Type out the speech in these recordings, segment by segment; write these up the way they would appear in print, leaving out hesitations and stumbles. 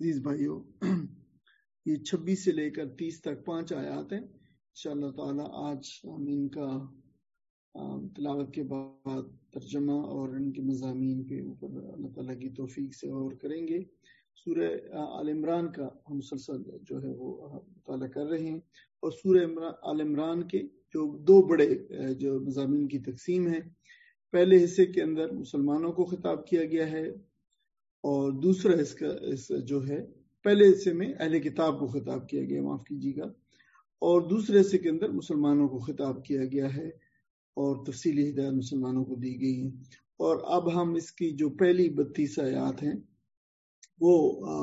عزیز بھائیوں، یہ 26 سے لے کر 30 تک 5 آیات ہیں. انشاءاللہ تعالی آج ہم ان کا تلاوت کے بعد ترجمہ اور ان کے مضامین کے اوپر اللہ تعالیٰ کی توفیق سے غور کریں گے. سورہ آل عمران کا ہم مسلسل جو ہے وہ مطالعہ کر رہے ہیں، اور سورہ آل عمران کے جو 2 بڑے جو مضامین کی تقسیم ہے، پہلے حصے کے اندر مسلمانوں کو خطاب کیا گیا ہے، اور دوسرا اس جو ہے پہلے حصے میں اہل کتاب کو خطاب کیا گیا، معاف کیجیے گا، اور دوسرے حصے کے اندر مسلمانوں کو خطاب کیا گیا ہے اور تفصیلی ہدایت مسلمانوں کو دی گئی ہیں. اور اب ہم اس کی جو پہلی 32 آیات ہیں وہ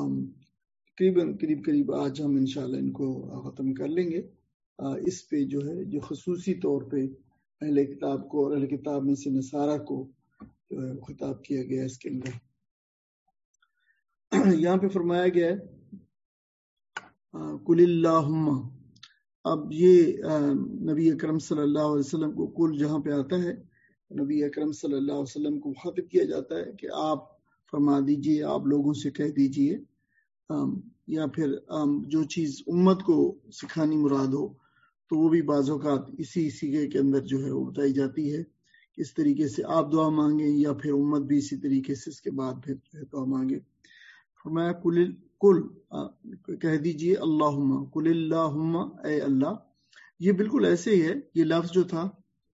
قریب آج ہم انشاءاللہ ان کو ختم کر لیں گے. اس پہ جو ہے جو خصوصی طور پہ اہل کتاب کو اور اہل کتاب میں سے نصارہ کو جو ہے خطاب کیا گیا اس کے اندر. یہاں پہ فرمایا گیا ہے قل اللہم. اب یہ نبی اکرم صلی اللہ علیہ وسلم کو کل جہاں پہ آتا ہے، نبی اکرم صلی اللہ علیہ وسلم کو خطاب کیا جاتا ہے کہ آپ فرما دیجئے، آپ لوگوں سے کہہ دیجئے، یا پھر جو چیز امت کو سکھانی مراد ہو تو وہ بھی بعض اوقات اسی سیغے کے اندر جو ہے وہ بتائی جاتی ہے. اس طریقے سے آپ دعا مانگیں یا پھر امت بھی اسی طریقے سے اس کے بعد پھر جو ہے دعا مانگے. فرمایا کل کہہ دیجئے اللہم، قل اللہم، اے اللہ. یہ بالکل ایسے ہی ہے، یہ لفظ جو تھا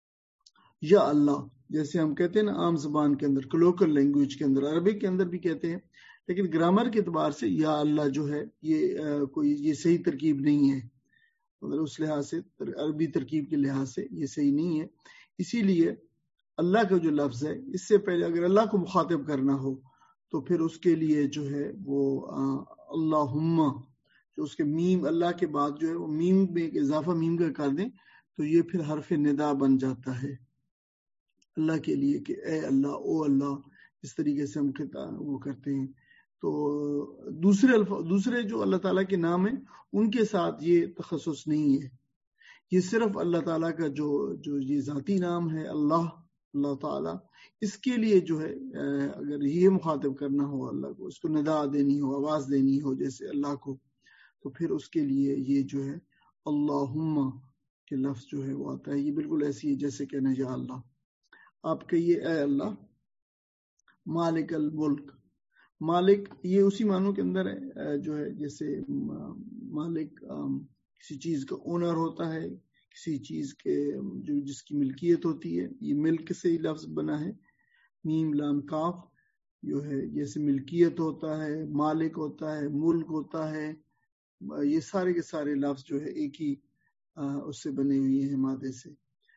یا اللہ، جیسے ہم کہتے ہیں نا عام زبان کے اندر، کلوکل لینگویج کے اندر، عربک کے اندر بھی کہتے ہیں، لیکن گرامر کے اعتبار سے یا اللہ جو ہے یہ صحیح ترکیب نہیں ہے. مطلب اس لحاظ سے عربی ترکیب کے لحاظ سے یہ صحیح نہیں ہے. اسی لیے اللہ کا جو لفظ ہے، اس سے پہلے اگر اللہ کو مخاطب کرنا ہو تو پھر اس کے لیے جو ہے وہ اللہم، جو اس کے میم اللہ کے بعد جو ہے وہ میم میں ایک اضافہ میم کا کر دیں تو یہ پھر حرف ندا بن جاتا ہے اللہ کے لیے، کہ اے اللہ، او اللہ، اس طریقے سے ہم وہ کرتے ہیں. تو دوسرے جو اللہ تعالیٰ کے نام ہیں ان کے ساتھ یہ تخصص نہیں ہے. یہ صرف اللہ تعالیٰ کا جو یہ ذاتی نام ہے اللہ تعالیٰ، اس کے لیے جو ہے اگر یہ مخاطب کرنا ہو اللہ کو، اس کو ندا دینی ہو، آواز دینی ہو جیسے اللہ کو، تو پھر اس کے لیے یہ جو ہے اللہم کے لفظ جو ہے وہ آتا ہے. یہ بالکل ایسی ہے جیسے کہنا یا اللہ. آپ کہیے اے اللہ مالک الملک. مالک یہ اسی معنوں کے اندر ہے جو ہے جیسے مالک کسی چیز کا اونر ہوتا ہے، کسی چیز کے جس کی ملکیت ہوتی ہے. یہ ملک سے ہی لفظ بنا ہے، میم لام کاف، جو ہے جیسے ملکیت ہوتا ہے، مالک ہوتا ہے، ملک ہوتا ہے. یہ سارے کے سارے لفظ جو ہے ایک ہی اس سے بنے ہوئے ہیں مادے سے.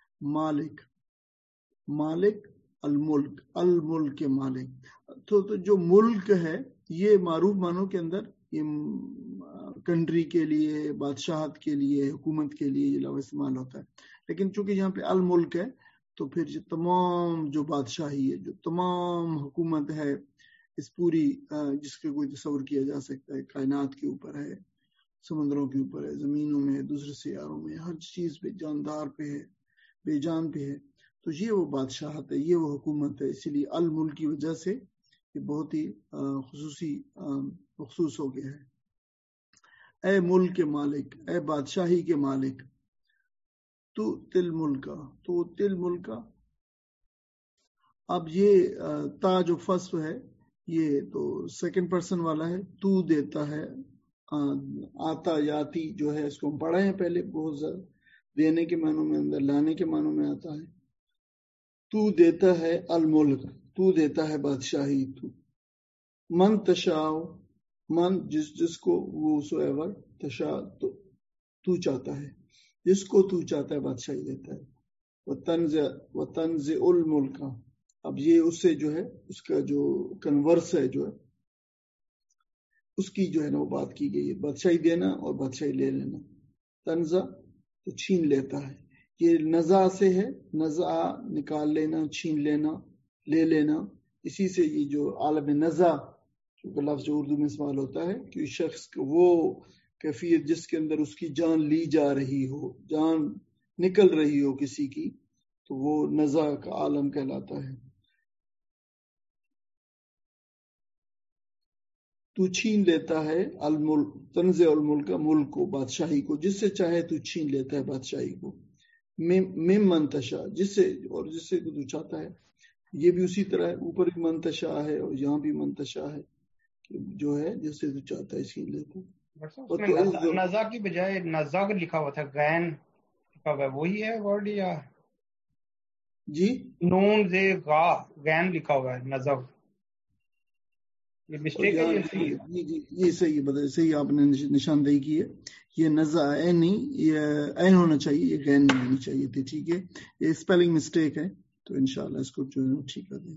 مالک الملک، الملک کے مالک. تو جو ملک ہے یہ معروف معنوں کے اندر یہ کنٹری کے لیے، بادشاہت کے لیے، حکومت کے لیے یہ لفظ استعمال ہوتا ہے. لیکن چونکہ یہاں پہ الملک ہے تو پھر جو تمام جو بادشاہی ہے، جو تمام حکومت ہے اس پوری جس کے کوئی تصور کیا جا سکتا ہے، کائنات کے اوپر ہے، سمندروں کے اوپر ہے، زمینوں میں، دوسرے سیاروں میں، ہر چیز پہ، جاندار پہ ہے، بے جان پہ ہے. تو یہ وہ بادشاہت ہے، یہ وہ حکومت ہے. اسی لیے الملک کی وجہ سے یہ بہت ہی مخصوص ہو گیا ہے. اے ملک کے مالک، اے بادشاہی کے مالک. تو تل ملکا. اب یہ تا جو فصل ہے یہ تو سیکنڈ پرسن والا ہے. تو دیتا ہے، آتا یاتی جو ہے اس کو ہم پڑھے ہیں پہلے بہت زیادہ، دینے کے معنوں میں، اندر لانے کے معنوں میں آتا ہے. تو دیتا ہے الملک، تو دیتا ہے بادشاہی. تو من تشاء، من جس کو، وہ سو ایور، تشاء تو چاہتا ہے، جس کو تو چاہتا ہے بادشاہی دیتا ہے. وتنزع الملک. اب یہ اس سے جو ہے اس کا جو کنورس ہے جو ہے اس کی جو ہے نا وہ بات کی گئی ہے، بادشاہی دینا اور بادشاہی لے لینا. تنزع تو چھین لیتا ہے، یہ نزع سے ہے، نزع نکال لینا، چھین لینا، لے لینا. اسی سے یہ جو عالم نزع جو لفظ جو اردو میں استعمال ہوتا ہے کہ شخص کو وہ کیفیت جس کے اندر اس کی جان لی جا رہی ہو، جان نکل رہی ہو کسی کی، تو وہ نزع کا عالم کہلاتا ہے. تو چھین لیتا ہے الملک تنزع الملک ملک کو بادشاہی کو جس سے چاہے تو چھین لیتا ہے بادشاہی کو ممن تشاء جس سے تو چاہتا ہے. یہ بھی اسی طرح ہے اوپر بھی منتشا ہے اور یہاں بھی منتشا ہے جو ہے جس سے تو چاہتا ہے چھین لیتا ہے. نزا کی بجائے نزا لکھا ہوا تھا غین لکھا ہوا ہے وہی ہے ورڈ یا جی نون زے غا غین لکھا ہوا ہے نزا یہ مسٹیک ہے یہ صحیح ہے صحیح آپ نے نشاندہی کی ہے یہ نزا این نہیں یہ این ہونا چاہیے یہ غین نہیں ہونی چاہیے تھی ٹھیک ہے یہ اسپیلنگ مسٹیک ہے تو انشاءاللہ اس کو جو ہے ٹھیک کر دیں.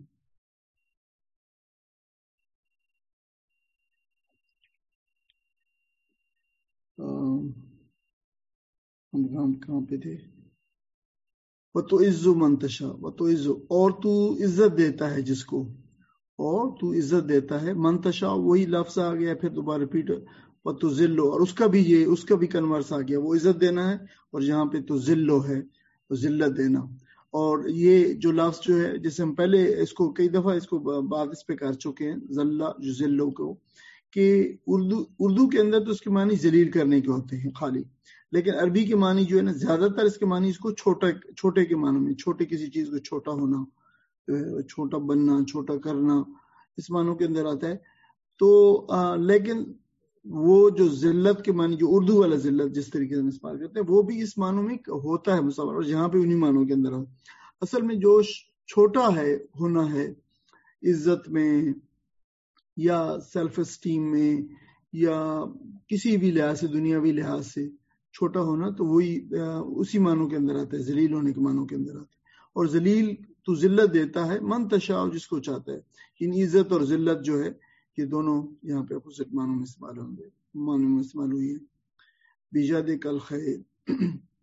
ہم کہاں پہ تھے وَتُعِزُّ مَن تَشَاءُ وَتُعِزُّ اور تو عزت دیتا ہے جس کو اور تو عزت دیتا ہے من تشاء وہی لفظ آ گیا پھر دوبارہ ریپیٹ وَتُذِلُّ اور اس کا بھی کنورس آ گیا وہ عزت دینا ہے اور یہاں پہ تو ذلو ہے ذلت دینا. اور یہ جو لفظ جو ہے جسے ہم پہلے اس کو کئی دفعہ اس کو بات اس پہ کر چکے ہیں ذلہ ذلو کو کہ اردو کے اندر تو اس کے معنی ذلیل کرنے کے ہوتے ہیں خالی لیکن عربی کے معنی جو ہے نا زیادہ تر اس کے معنی اس کو چھوٹے کے معنی میں چھوٹے کسی چیز کو چھوٹا ہونا چھوٹا بننا چھوٹا کرنا اس معنوں کے اندر آتا ہے. تو لیکن وہ جو ذلت کے معنی جو اردو والا ذلت جس طریقے سے استعمال کرتے ہیں وہ بھی اس معنوں میں ہوتا ہے مصور اور یہاں پہ انہی معنوں کے اندر اصل میں جو چھوٹا ہے ہونا ہے عزت میں یا سیلف اسٹیم میں یا کسی بھی لحاظ سے دنیاوی لحاظ سے چھوٹا ہونا تو وہی اسی معنوں کے اندر آتا ہے ذلیل ہونے کے معنوں کے اندر آتا ہے. اور ذلیل تو ذلت دیتا ہے من تشاء جس کو چاہتا ہے. ان عزت اور ذلت جو ہے یہ دونوں یہاں پہ اپوزٹ معنوں میں استعمال ہوں گے معنوں میں استعمال ہوئی ہے. بیجادک الخیر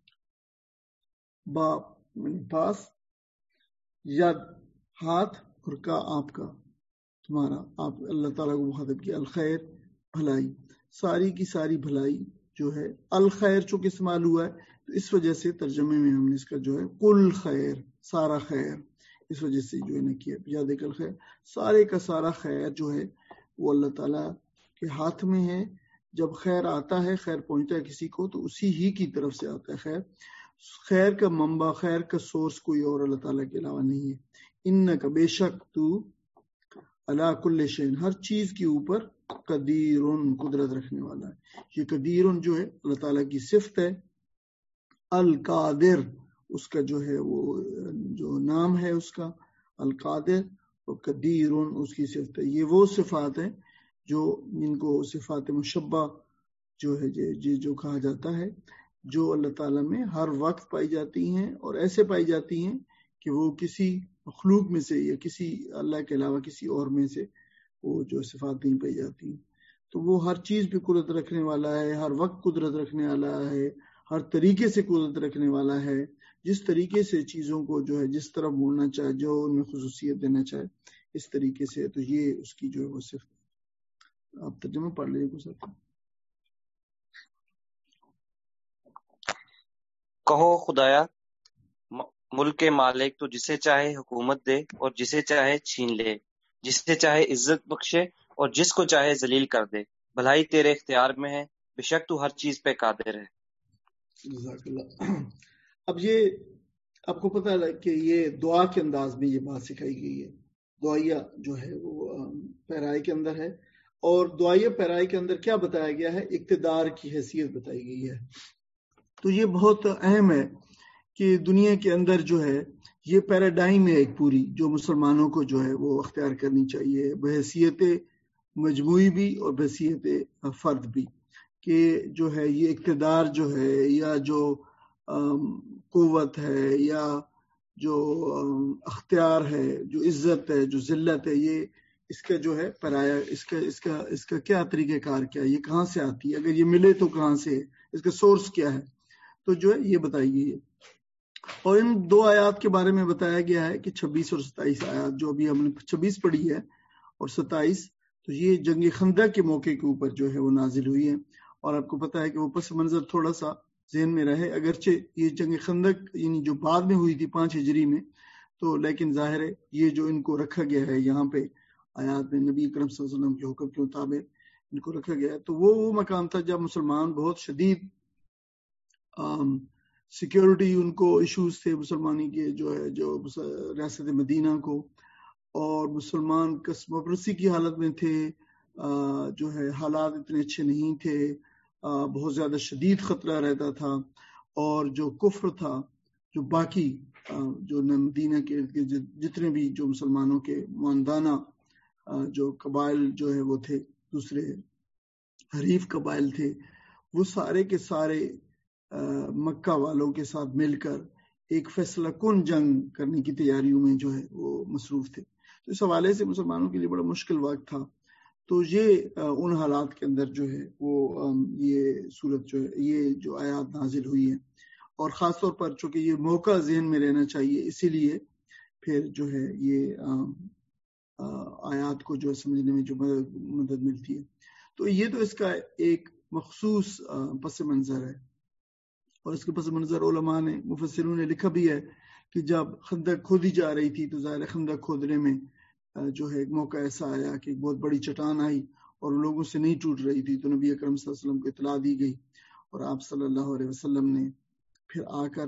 با پاس ید ہاتھ اور کا آپ کا تمہارا آپ اللہ تعالیٰ کو مخاطب کیا الخیر بھلائی ساری کی ساری بھلائی جو ہے الخیر چونکہ استعمال ہوا ہے تو اس وجہ سے ترجمے میں ہم نے اس کا جو ہے کل خیر سارا خیر اس وجہ سے جو ہے نا کیا بیجادک الخیر سارے کا سارا خیر جو ہے وہ اللہ تعالیٰ کے ہاتھ میں ہے. جب خیر آتا ہے خیر پہنچتا ہے کسی کو تو اسی ہی کی طرف سے آتا ہے خیر کا منبع خیر کا سورس کوئی اور اللہ تعالیٰ کے علاوہ نہیں ہے. انک بے شک تو علی کل شیء ہر چیز کے اوپر قدیرن قدرت رکھنے والا ہے. یہ قدیرن جو ہے اللہ تعالیٰ کی صفت ہے. القادر اس کا جو ہے وہ جو نام ہے اس کا القادر اور قدیرن اس کی صفت ہے. یہ وہ صفات ہیں جو جن کو صفات مشبہ جو ہے جو کہا جاتا ہے جو اللہ تعالیٰ میں ہر وقت پائی جاتی ہیں اور ایسے پائی جاتی ہیں کہ وہ کسی مخلوق میں سے یا کسی اللہ کے علاوہ کسی اور میں سے وہ جو صفات نہیں پائی جاتی ہیں. تو وہ ہر چیز پہ قدرت رکھنے والا ہے ہر وقت قدرت رکھنے والا ہے ہر طریقے سے قدرت رکھنے والا ہے جس طریقے سے چیزوں کو جو ہے جس طرح موڑنا چاہے جو ان میں خصوصیت دینا چاہے اس طریقے سے. تو یہ اس کی جو ہے وہ صفت. آپ ترجمہ پڑھ لیجیے کچھ ساتھ. کہو خدایا ملک کے مالک تو جسے چاہے حکومت دے اور جسے چاہے چھین لے جسے چاہے عزت بخشے اور جس کو چاہے ذلیل کر دے بھلائی تیرے اختیار میں ہے بے شک تو ہر چیز پہ قادر ہے. جزاک اللہ. اب یہ آپ کو پتہ ہے کہ یہ دعا کے انداز میں یہ بات سکھائی گئی ہے. دعائیہ جو ہے وہ پیرائی کے اندر ہے اور دعائیہ پیرائی کے اندر کیا بتایا گیا ہے اقتدار کی حیثیت بتائی گئی ہے. تو یہ بہت اہم ہے کہ دنیا کے اندر جو ہے یہ پیراڈائم ہے ایک پوری جو مسلمانوں کو جو ہے وہ اختیار کرنی چاہیے بحیثیت مجموعی بھی اور بحیثیت فرد بھی کہ جو ہے یہ اقتدار جو ہے یا جو قوت ہے یا جو اختیار ہے جو عزت ہے جو ذلت ہے یہ اس کا جو ہے پرایا اس کا کیا طریقہ کار کیا ہے یہ کہاں سے آتی ہے اگر یہ ملے تو کہاں سے ہے اس کا سورس کیا ہے تو جو ہے یہ بتائی گئی ہے. اور ان دو آیات کے بارے میں بتایا گیا ہے کہ 26 اور 27 آیات جو ابھی ہم نے 26 پڑھی ہے اور 27 تو یہ جنگ خندق کے موقع کے اوپر جو ہے وہ نازل ہوئی ہے. اور آپ کو پتہ ہے کہ وہ پس منظر تھوڑا سا ذہن میں رہے اگرچہ یہ جنگ خندق یعنی جو بعد میں ہوئی تھی 5 ہجری میں تو لیکن ظاہر ہے یہ جو ان کو رکھا گیا ہے یہاں پہ آیات میں نبی اکرم صلی اللہ علیہ وسلم کے حکم کے مطابق ان کو رکھا گیا. تو وہ مقام تھا جب مسلمان بہت شدید سیکیورٹی ان کو ایشوز تھے مسلمانی کے جو ریاست مدینہ کو, اور مسلمان قسم پرستی کی حالت میں تھے, حالات اتنے اچھے نہیں تھے, بہت زیادہ شدید خطرہ رہتا تھا, اور جو کفر تھا, جو باقی جو مدینہ کے جتنے بھی جو مسلمانوں کے ماندانہ جو قبائل جو ہے وہ تھے, دوسرے حریف قبائل تھے, وہ سارے کے سارے مکہ والوں کے ساتھ مل کر ایک فیصلہ کن جنگ کرنے کی تیاریوں میں جو ہے وہ مصروف تھے. تو اس حوالے سے مسلمانوں کے لیے بڑا مشکل وقت تھا. تو یہ ان حالات کے اندر جو ہے وہ یہ صورت جو ہے یہ جو آیات نازل ہوئی ہے, اور خاص طور پر چونکہ یہ موقع ذہن میں رہنا چاہیے, اسی لیے پھر جو ہے یہ آیات کو جو سمجھنے میں جو مدد ملتی ہے. تو یہ تو اس کا ایک مخصوص پس منظر ہے, اور اس کے پس منظر علماء نے مفسروں نے لکھا بھی ہے کہ جب خندق کھودی جا رہی تھی تو ظاہر خندق کھودنے میں جو ہے ایک موقع ایسا آیا کہ ایک بہت بڑی چٹان آئی اور لوگوں سے نہیں ٹوٹ رہی تھی, تو نبی اکرم صلی اللہ علیہ وسلم کو اطلاع دی گئی, اور آپ صلی اللہ علیہ وسلم نے پھر آ کر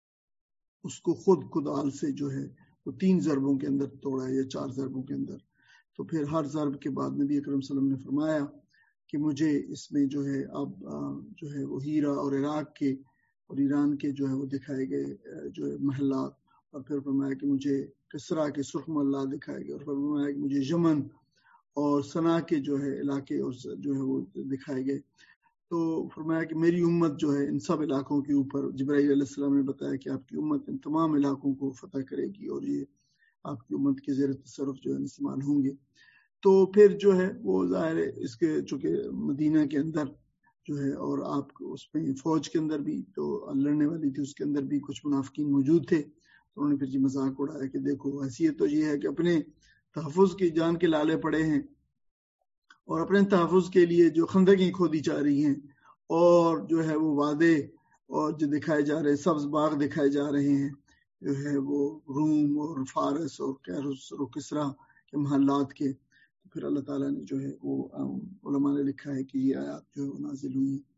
اس کو خود کدال سے جو ہے وہ 3 ضربوں کے اندر توڑا یا 4 ضربوں کے اندر. تو پھر ہر ضرب کے بعد نبی اکرم صلی اللہ علیہ وسلم نے فرمایا کہ مجھے اس میں جو ہے اب جو ہے وہ ہیرا اور عراق کے اور ایران کے جو ہے وہ دکھائے گئے جو ہے محلات, اور پھر فرمایا کہ مجھے کسرا کے سرخ محلات دکھائے گئے, اور پھر فرمایا کہ مجھے یمن اور صنعاء کے جو ہے علاقے اور جو ہے وہ دکھائے گئے. تو فرمایا کہ میری امت جو ہے ان سب علاقوں کے اوپر, جبرائیل علیہ السلام نے بتایا کہ آپ کی امت ان تمام علاقوں کو فتح کرے گی, اور یہ آپ کی امت کے زیر تصرف جو ہے استعمال ہوں گے. تو پھر جو ہے وہ ظاہر ہے اس کے چونکہ مدینہ کے اندر جو ہے, اور آپ اس میں فوج کے اندر بھی جو لڑنے والی تھی اس کے اندر بھی کچھ منافقین موجود تھے, تو انہوں نے پھر مذاق اڑایا کہ دیکھو حیثیت تو یہ ہے کہ اپنے تحفظ کی جان کے لالے پڑے ہیں, اور اپنے تحفظ کے لیے جو خندقیں کھودی جا رہی ہیں, اور جو ہے وہ وعدے اور جو دکھائے جا رہے سبز باغ دکھائے جا رہے ہیں جو ہے وہ روم اور فارس اور کیروس اور کسرا کے محلات کے. تو پھر اللہ تعالیٰ نے جو ہے وہ علماء نے لکھا ہے کہ یہ آیات جو ہے وہ نازل ہوئی ہیں.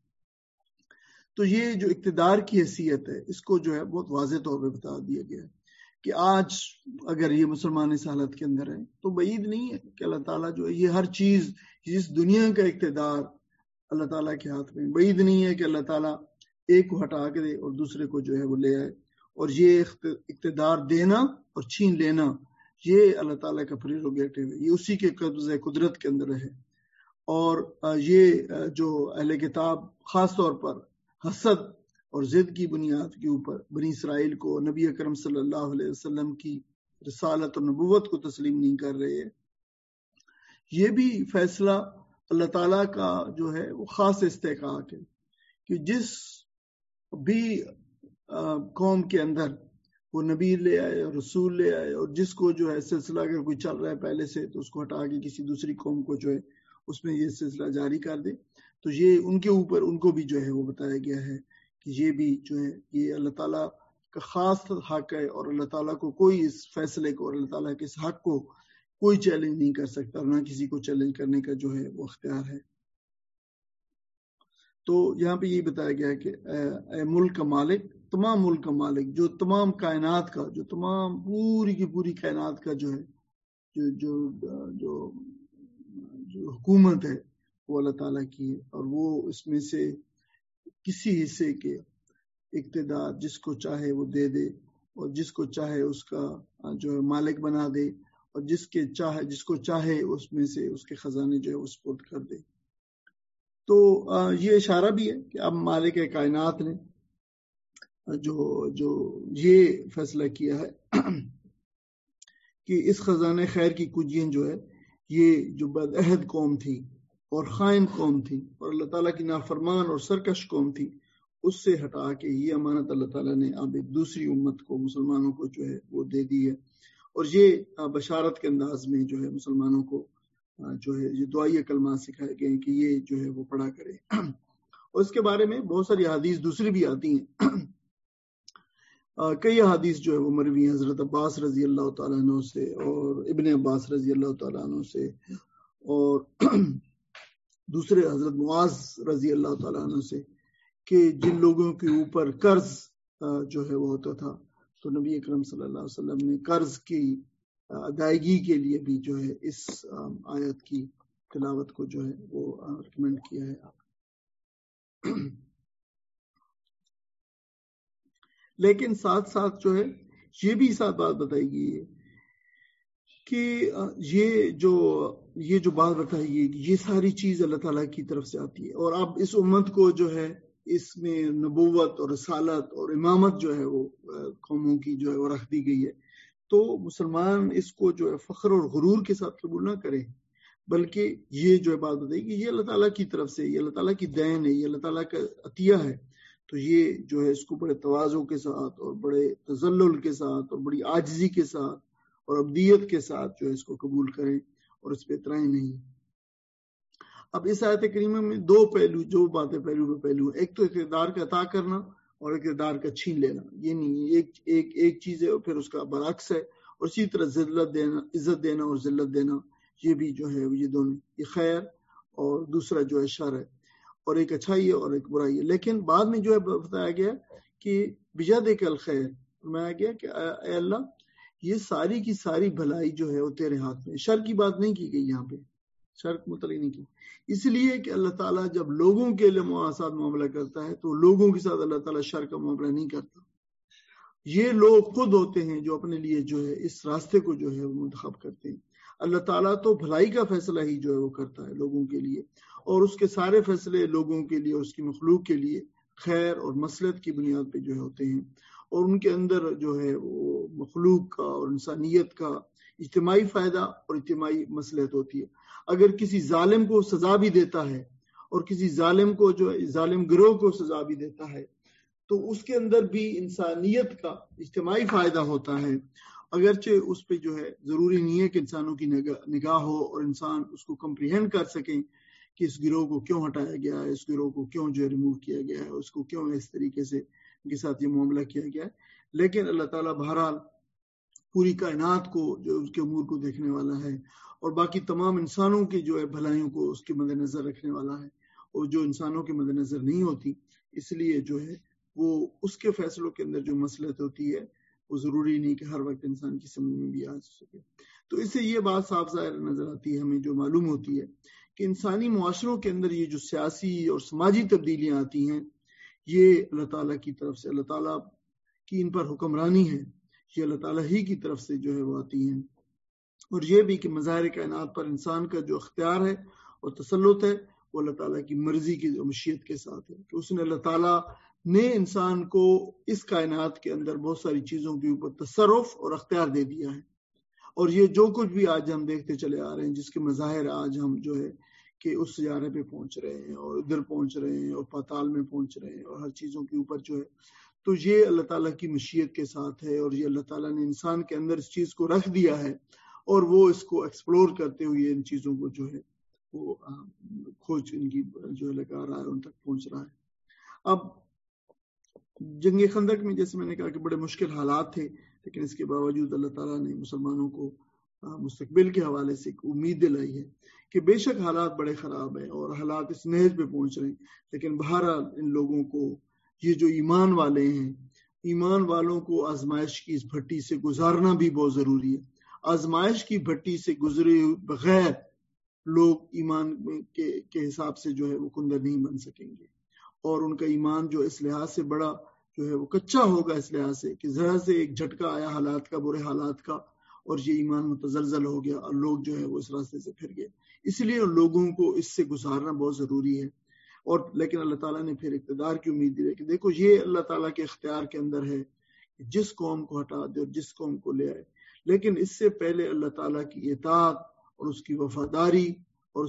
تو یہ جو اقتدار کی حیثیت ہے اس کو جو ہے بہت واضح طور پہ بتا دیا گیا ہے کہ آج اگر یہ مسلمان اس حالت کے اندر ہیں تو بعید نہیں ہے کہ اللہ تعالیٰ جو ہے یہ ہر چیز جس دنیا کا اقتدار اللہ تعالیٰ کے ہاتھ میں, بعید نہیں ہے کہ اللہ تعالیٰ ایک کو ہٹا کے دے اور دوسرے کو جو ہے وہ لے آئے, اور یہ اقتدار دینا اور چھین لینا یہ اللہ تعالیٰ کا پریروگیٹو ہے, یہ اسی کے قبضہ قدرت کے اندر ہے. اور یہ جو اہل کتاب خاص طور پر حسد اور ضد کی بنیاد کے اوپر بنی اسرائیل کو نبی اکرم صلی اللہ علیہ وسلم کی رسالت اور نبوت کو تسلیم نہیں کر رہے ہیں, یہ بھی فیصلہ اللہ تعالیٰ کا جو ہے وہ خاص استحقاق ہے کہ جس بھی قوم کے اندر وہ نبی لے آئے اور رسول لے آئے, اور جس کو جو ہے سلسلہ اگر کوئی چل رہا ہے پہلے سے تو اس کو ہٹا کے کسی دوسری قوم کو جو ہے اس میں یہ سلسلہ جاری کر دے, تو یہ ان کے اوپر ان کو بھی جو ہے وہ بتایا گیا ہے کہ یہ بھی جو ہے یہ اللہ تعالیٰ کا خاص حق ہے, اور اللہ تعالیٰ کو کوئی اس فیصلے کو اور اللہ تعالیٰ کے اس حق کو کوئی چیلنج نہیں کر سکتا, اور نہ کسی کو چیلنج کرنے کا جو ہے وہ اختیار ہے. تو یہاں پہ یہ بتایا گیا ہے کہ اے ملک کا مالک, تمام ملک کا مالک, جو تمام کائنات کا, جو تمام پوری کی پوری کائنات کا جو ہے جو جو جو حکومت ہے وہ اللہ تعالیٰ کی ہے, اور وہ اس میں سے کسی حصے کے اقتدار جس کو چاہے وہ دے دے, اور جس کو چاہے اس کا جو ہے مالک بنا دے, اور جس کو چاہے اس میں سے اس کے خزانے جو ہے وہ سپرد کر دے. تو یہ اشارہ بھی ہے کہ اب مالک کائنات نے جو یہ فیصلہ کیا ہے کہ اس خزانہ خیر کی کنجیاں جو ہے یہ جو بدعہد قوم تھی اور خائن قوم تھی اور اللہ تعالیٰ کی نافرمان اور سرکش قوم تھی, اس سے ہٹا کے یہ امانت اللہ تعالیٰ نے اب ایک دوسری امت کو, مسلمانوں کو جو ہے وہ دے دی ہے, اور یہ بشارت کے انداز میں جو ہے مسلمانوں کو جو ہے یہ دعائیہ کلمات سکھائے گئے کہ یہ جو ہے وہ پڑھا کرے. اور اس کے بارے میں بہت ساری حدیث دوسری بھی آتی ہیں, کئی حدیث جو ہے وہ مروی ہیں حضرت عباس رضی اللہ تعالیٰ عنہ سے اور ابن عباس رضی اللہ تعالیٰ عنہ سے, اور دوسرے حضرت معاذ رضی اللہ تعالیٰ عنہ سے کہ جن لوگوں کے اوپر قرض جو ہے وہ ہوتا تھا، تو نبی اکرم صلی اللہ علیہ وسلم نے قرض کی ادائیگی کے لیے بھی جو ہے اس آیت کی تلاوت کو جو ہے وہ ریکمینڈ کیا ہے. لیکن ساتھ ساتھ جو ہے یہ بھی ساتھ بات بتائی گئی ہے کہ یہ جو بات بتائی گئی کہ یہ ساری چیز اللہ تعالیٰ کی طرف سے آتی ہے، اور اب اس امت کو جو ہے اس میں نبوت اور رسالت اور امامت جو ہے وہ قوموں کی جو ہے وہ رکھ دی گئی ہے. تو مسلمان اس کو جو ہے فخر اور غرور کے ساتھ قبول نہ کریں، بلکہ یہ جو ہے بات بتائی کہ یہ اللہ تعالیٰ کی طرف سے، یہ اللہ تعالیٰ کی دین ہے، یہ اللہ تعالیٰ کا عطیہ ہے. تو یہ جو ہے اس کو بڑے تواضع کے ساتھ اور بڑے تذلل کے ساتھ اور بڑی عاجزی کے ساتھ اور ابدیت کے ساتھ جو ہے اس کو قبول کریں اور اس پہ اترائیں نہیں. اب اس آیت کریمہ میں دو پہلو، جو باتیں پہلو پہ پہلو ہیں، ایک تو اقتدار کا عطا کرنا اور اقتدار کا چھین لینا، یہ نہیں ایک چیز ہے اور پھر اس کا برعکس ہے. اور اسی طرح عزت دینا اور ذلت دینا، یہ بھی جو ہے یہ دونوں، یہ خیر اور دوسرا جو ہے شر ہے، اور ایک اچھائی ہے اور ایک برائی ہے. لیکن بعد میں جو ہے بتایا گیا کہ بجادک الخیر، فرمایا گیا کہ اے اللہ یہ ساری کی ساری بھلائی جو ہے وہ تیرے ہاتھ میں. شر کی بات نہیں کی گئی یہاں پہ، شر متعلق نہیں کی، اس لیے کہ اللہ تعالیٰ جب لوگوں کے لیے ساتھ معاملہ کرتا ہے تو لوگوں کے ساتھ اللہ تعالیٰ شر کا معاملہ نہیں کرتا. یہ لوگ خود ہوتے ہیں جو اپنے لیے جو ہے اس راستے کو جو ہے وہ منتخب کرتے ہیں. اللہ تعالیٰ تو بھلائی کا فیصلہ ہی جو ہے وہ کرتا ہے لوگوں کے لیے، اور اس کے سارے فیصلے لوگوں کے لیے اور اس کی مخلوق کے لیے خیر اور مصلحت کی بنیاد پہ جو ہے ہوتے ہیں، اور ان کے اندر جو ہے وہ مخلوق کا اور انسانیت کا اجتماعی فائدہ اور اجتماعی مصلحت ہوتی ہے. اگر کسی ظالم کو سزا بھی دیتا ہے اور کسی ظالم کو جو ظالم گروہ کو سزا بھی دیتا ہے تو اس کے اندر بھی انسانیت کا اجتماعی فائدہ ہوتا ہے، اگرچہ اس پہ جو ہے ضروری نہیں ہے کہ انسانوں کی نگاہ ہو اور انسان اس کو کمپریہینڈ کر سکیں کہ اس گروہ کو کیوں ہٹایا گیا ہے، اس گروہ کو کیوں جو ریموو کیا گیا ہے، اس کو کیوں اس طریقے سے ان کے ساتھ یہ معاملہ کیا گیا ہے. لیکن اللہ تعالیٰ بہرحال پوری کائنات کو جو اس کے امور کو دیکھنے والا ہے، اور باقی تمام انسانوں کی جو ہے بھلائیوں کو اس کے مد نظر رکھنے والا ہے، اور جو انسانوں کے مد نظر نہیں ہوتی، اس لیے جو ہے وہ اس کے فیصلوں کے اندر جو مصلحت ہوتی ہے وہ ضروری نہیں کہ ہر وقت انسان کی سمجھ میں بھی آ سکے. تو اس سے یہ بات صاف ظاہر نظر آتی ہے ہمیں، جو معلوم ہوتی ہے کہ انسانی معاشروں کے اندر یہ جو سیاسی اور سماجی تبدیلیاں آتی ہیں یہ اللہ تعالیٰ کی طرف سے، اللہ تعالیٰ کی ان پر حکمرانی ہے، یہ اللہ تعالیٰ ہی کی طرف سے جو ہے وہ آتی ہیں. اور یہ بھی کہ مظاہر کائنات پر انسان کا جو اختیار ہے اور تسلط ہے وہ اللہ تعالیٰ کی مرضی کی مشیت کے ساتھ ہے، کہ اس نے اللہ تعالیٰ نے انسان کو اس کائنات کے اندر بہت ساری چیزوں کے اوپر تصرف اور اختیار دے دیا ہے. اور یہ جو کچھ بھی آج ہم دیکھتے چلے آ رہے ہیں، جس کے مظاہر آج ہم جو ہے کہ اس سیارے پہ پہنچ رہے ہیں اور ادھر پہنچ رہے ہیں اور پاتال میں پہنچ رہے ہیں اور ہر چیزوں کے اوپر جو ہے، تو یہ اللہ تعالیٰ کی مشیت کے ساتھ ہے، اور یہ اللہ تعالیٰ نے انسان کے اندر اس چیز کو رکھ دیا ہے، اور وہ اس کو ایکسپلور کرتے ہوئے ان چیزوں کو جو ہے وہ کھوج ان کی جو ہے لگا رہا ہے، ان تک پہنچ رہا ہے. اب جنگ خندق میں جیسے میں نے کہا کہ بڑے مشکل حالات تھے، لیکن اس کے باوجود اللہ تعالیٰ نے مسلمانوں کو مستقبل کے حوالے سے ایک امید دلائی ہے کہ بے شک حالات بڑے خراب ہیں اور حالات اس نہج پہ پہنچ رہے ہیں، لیکن بہرحال ان لوگوں کو، یہ جو ایمان والے ہیں، ایمان والوں کو آزمائش کی اس بھٹی سے گزارنا بھی بہت ضروری ہے. آزمائش کی بھٹی سے گزرے بغیر لوگ ایمان کے حساب سے جو ہے وہ کندر نہیں بن سکیں گے، اور ان کا ایمان جو اس لحاظ سے بڑا جو ہے وہ کچا ہوگا، اس لحاظ سے کہ ذرا سے ایک جھٹکا آیا حالات کا، برے حالات کا، اور یہ ایمان متزلزل ہو گیا اور لوگ جو ہے وہ اس راستے سے پھر گئے. اس لیے ان لوگوں کو اس سے گزارنا بہت ضروری ہے. اور لیکن اللہ تعالیٰ نے پھر اقتدار کی امید دی ہے کہ دیکھو یہ اللہ تعالیٰ کے اختیار کے اندر ہے کہ جس قوم کو ہٹا دے اور جس قوم کو لے آئے، لیکن اس سے پہلے اللہ تعالیٰ کی اطاعت اور اس کی وفاداری اور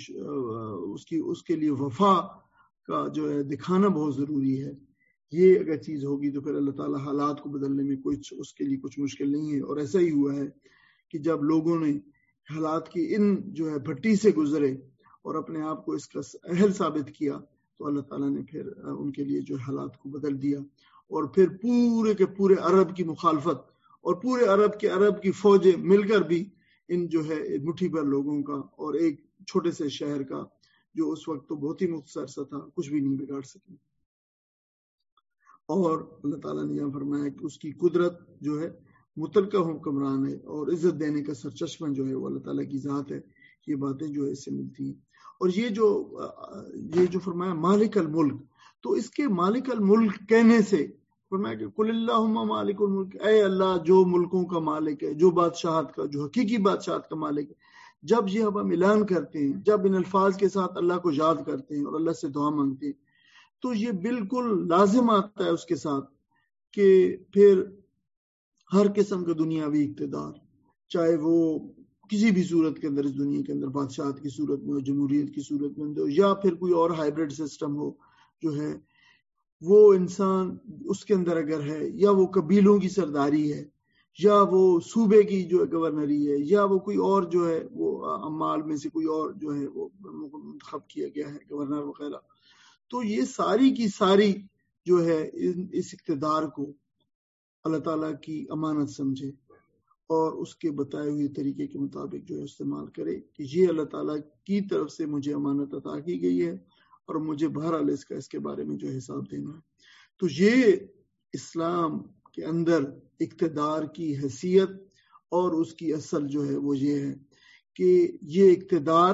اس کے لیے وفا کا جو ہے دکھانا بہت ضروری ہے. یہ اگر چیز ہوگی تو پھر اللہ تعالیٰ حالات کو بدلنے میں اس کے لیے کچھ مشکل نہیں ہے. اور ایسا ہی ہوا ہے کہ جب لوگوں نے حالات کی ان جو ہے بھٹی سے گزرے اور اپنے آپ کو اس کا اہل ثابت کیا تو اللہ تعالیٰ نے پھر ان کے لیے جو حالات کو بدل دیا، اور پھر پورے کے پورے عرب کی مخالفت اور پورے عرب کی فوجیں مل کر بھی ان جو ہے مٹھی بھر لوگوں کا اور ایک چھوٹے سے شہر کا جو اس وقت تو بہت ہی مختصر سا تھا، کچھ بھی نہیں بگاڑ سکے. اور اللہ تعالیٰ نے یہاں فرمایا کہ اس کی قدرت جو ہے متلقہ حکمران ہے اور عزت دینے کا سرچشمہ جو ہے وہ اللہ تعالیٰ کی ذات ہے. یہ باتیں جو ہے اس سے ملتی ہیں. اور یہ جو فرمایا مالک الملک، تو اس کے مالک الملک کہنے سے فرمایا کہ قل اللہم مالک الملک، اے اللہ جو ملکوں کا مالک ہے، جو بادشاہت کا، جو حقیقی بادشاہت کا مالک ہے. جب یہ ہم اعلان کرتے ہیں، جب ان الفاظ کے ساتھ اللہ کو یاد کرتے ہیں اور اللہ سے دعا مانگتے ہیں، تو یہ بالکل لازم آتا ہے اس کے ساتھ کہ پھر ہر قسم کا دنیاوی اقتدار، چاہے وہ کسی بھی صورت کے اندر اس دنیا کے اندر بادشاہت کی صورت میں ہو، جمہوریت کی صورت میں ہو، یا پھر کوئی اور ہائیبرڈ سسٹم ہو جو ہے، وہ انسان اس کے اندر اگر ہے، یا وہ قبیلوں کی سرداری ہے، یا وہ صوبے کی جو گورنری ہے، یا وہ کوئی اور جو ہے وہ عمال میں سے کوئی اور جو ہے وہ منتخب کیا گیا ہے گورنر وغیرہ، تو یہ ساری کی ساری جو ہے اس اقتدار کو اللہ تعالیٰ کی امانت سمجھے اور اس کے بتائے ہوئے طریقے کے مطابق جو ہے استعمال کرے کہ یہ اللہ تعالیٰ کی طرف سے مجھے امانت عطا کی گئی ہے اور مجھے بہرحال اس کے بارے میں جو حساب دینا ہے. تو یہ اسلام کے اندر اقتدار کی حیثیت اور اس کی اصل جو ہے وہ یہ ہے کہ یہ اقتدار،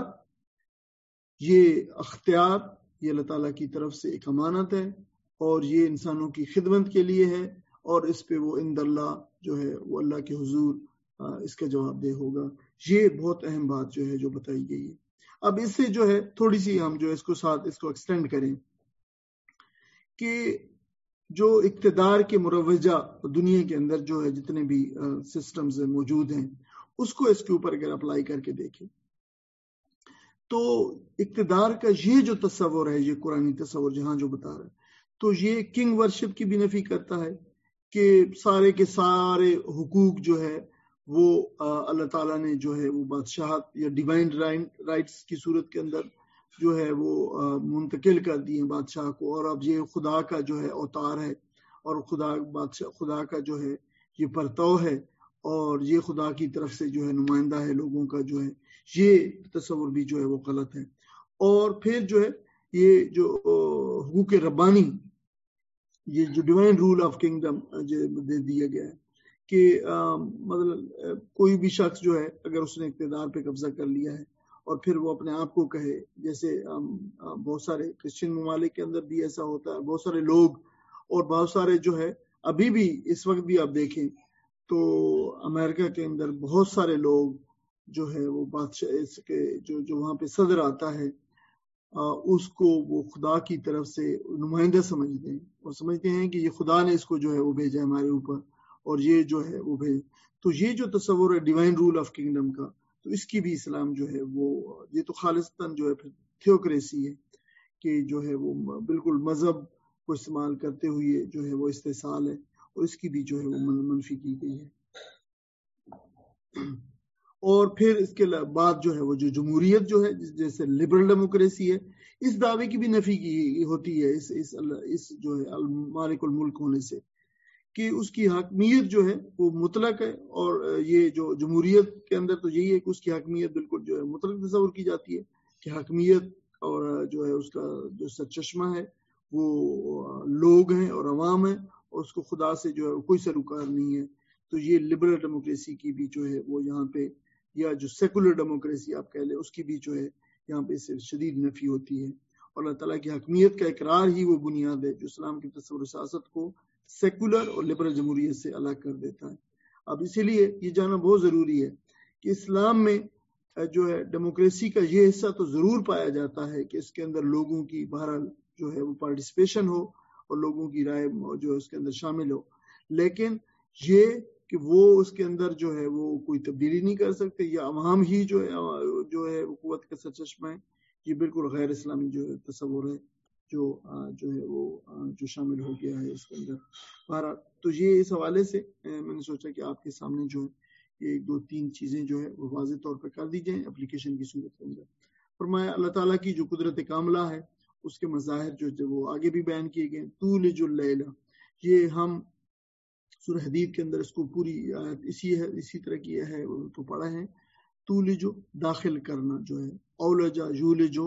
یہ اختیار، یہ اللہ تعالیٰ کی طرف سے ایک امانت ہے اور یہ انسانوں کی خدمت کے لیے ہے، اور اس پہ وہ عند اللہ جو ہے وہ اللہ کے حضور اس کا جواب دہ ہوگا. یہ بہت اہم بات جو ہے جو بتائی گئی ہے. اب اس سے جو ہے تھوڑی سی ہم جو اس کو ایکسٹینڈ کریں کہ جو اقتدار کے مروجہ دنیا کے اندر جو ہے جتنے بھی سسٹمز موجود ہیں، اس کو اس کے اوپر اگر اپلائی کر کے دیکھیں تو اقتدار کا یہ جو تصور ہے، یہ قرآنی تصور جہاں جو بتا رہا ہے، تو یہ کنگ ورشپ کی بھی نفی کرتا ہے کہ سارے کے سارے حقوق جو ہے وہ اللہ تعالیٰ نے جو ہے وہ بادشاہت یا ڈیوائن رائٹس کی صورت کے اندر جو ہے وہ منتقل کر دیے بادشاہ کو، اور اب یہ خدا کا جو ہے اوتار ہے اور خدا کا جو ہے یہ پرتو ہے اور یہ خدا کی طرف سے جو ہے نمائندہ ہے لوگوں کا جو ہے، یہ تصور بھی جو ہے وہ غلط ہے. اور پھر جو ہے یہ جو حقوق ربانی، یہ جو ڈیوائن رول آف کنگڈم دے دیا گیا ہے کہ مطلب کوئی بھی شخص جو ہے اگر اس نے اقتدار پہ قبضہ کر لیا ہے اور پھر وہ اپنے آپ کو کہے، جیسے بہت سارے کرسچن ممالک کے اندر بھی ایسا ہوتا ہے، بہت سارے لوگ اور بہت سارے جو ہے ابھی بھی اس وقت بھی آپ دیکھیں تو امریکہ کے اندر بہت سارے لوگ جو ہے وہ بادشاہ کے جو وہاں پہ صدر آتا ہے اس کو وہ خدا کی طرف سے نمائندہ سمجھتے ہیں اور سمجھتے ہیں کہ یہ خدا نے اس کو جو ہے وہ بھیجا ہے ہمارے اوپر اور یہ جو ہے وہ بھیج. تو یہ جو تصور ہے ڈیوائن رول آف کنگڈم کا، تو اس کی بھی اسلام جو ہے وہ یہ تو خالصتاً جو ہے پھر تھیوکریسی ہے کہ جو ہے وہ بالکل مذہب کو استعمال کرتے ہوئے جو ہے وہ استحصال ہے، اور اس کی بھی جو ہے وہ منفی کی گئی ہے. اور پھر اس کے بعد جو ہے وہ جو جمہوریت جو ہے جیسے لبرل ڈیموکریسی ہے، اس دعوے کی بھی نفی کی ہوتی ہے اس جو ہے مالک الملک ہونے سے کہ اس کی حاکمیت جو ہے وہ مطلق ہے. اور یہ جو جمہوریت کے اندر تو یہی ہے کہ اس کی حاکمیت بالکل جو ہے مطلق تصور کی جاتی ہے کہ حاکمیت اور جو ہے اس کا جو سرچشمہ ہے وہ لوگ ہیں اور عوام ہیں اور اس کو خدا سے جو ہے کوئی سروکار نہیں ہے. تو یہ لبرل ڈیموکریسی کی بھی جو ہے وہ یہاں پہ، یا جو سیکولر ڈیموکریسی آپ کہہ لیں، اس کی بھی جو ہے یہاں پہ اس سے شدید نفی ہوتی ہے. اور اللہ تعالیٰ کی حکمیت کا اقرار ہی وہ بنیاد ہے جو اسلام کی تصور سیاست کو سیکولر اور لبرل جمہوریت سے الگ کر دیتا ہے. اب اسی لیے یہ جاننا بہت ضروری ہے کہ اسلام میں جو ہے ڈیموکریسی کا یہ حصہ تو ضرور پایا جاتا ہے کہ اس کے اندر لوگوں کی بہرحال جو ہے وہ پارٹیسپیشن ہو اور لوگوں کی رائے جو ہے اس کے اندر شامل ہو، لیکن یہ کہ وہ اس کے اندر جو ہے وہ کوئی تبدیلی نہیں کر سکتے یا عوام ہی جو ہے قوت کا سرچشمہ ہے، یہ بالکل غیر اسلامی جو ہے تصور ہے جو ہے وہ جو شامل ہو گیا ہے اس کے اندر. بہرحال تو یہ اس حوالے سے میں نے سوچا کہ آپ کے سامنے جو ہے ایک دو تین چیزیں جو ہے وہ واضح طور پر کر دی جائیں اپلیکیشن کی صورت کے اندر. فرمایا اللہ تعالیٰ کی جو قدرت کاملہ ہے اس کے مظاہر جو وہ آگے بھی بیان کیے گئے. تولج اللیل، یہ ہم سورہ حدید کے اندر اس کو پوری آیت اسی طرح کی ہے تو پڑھا ہے. تولج داخل کرنا جو ہے، اولجا یولجو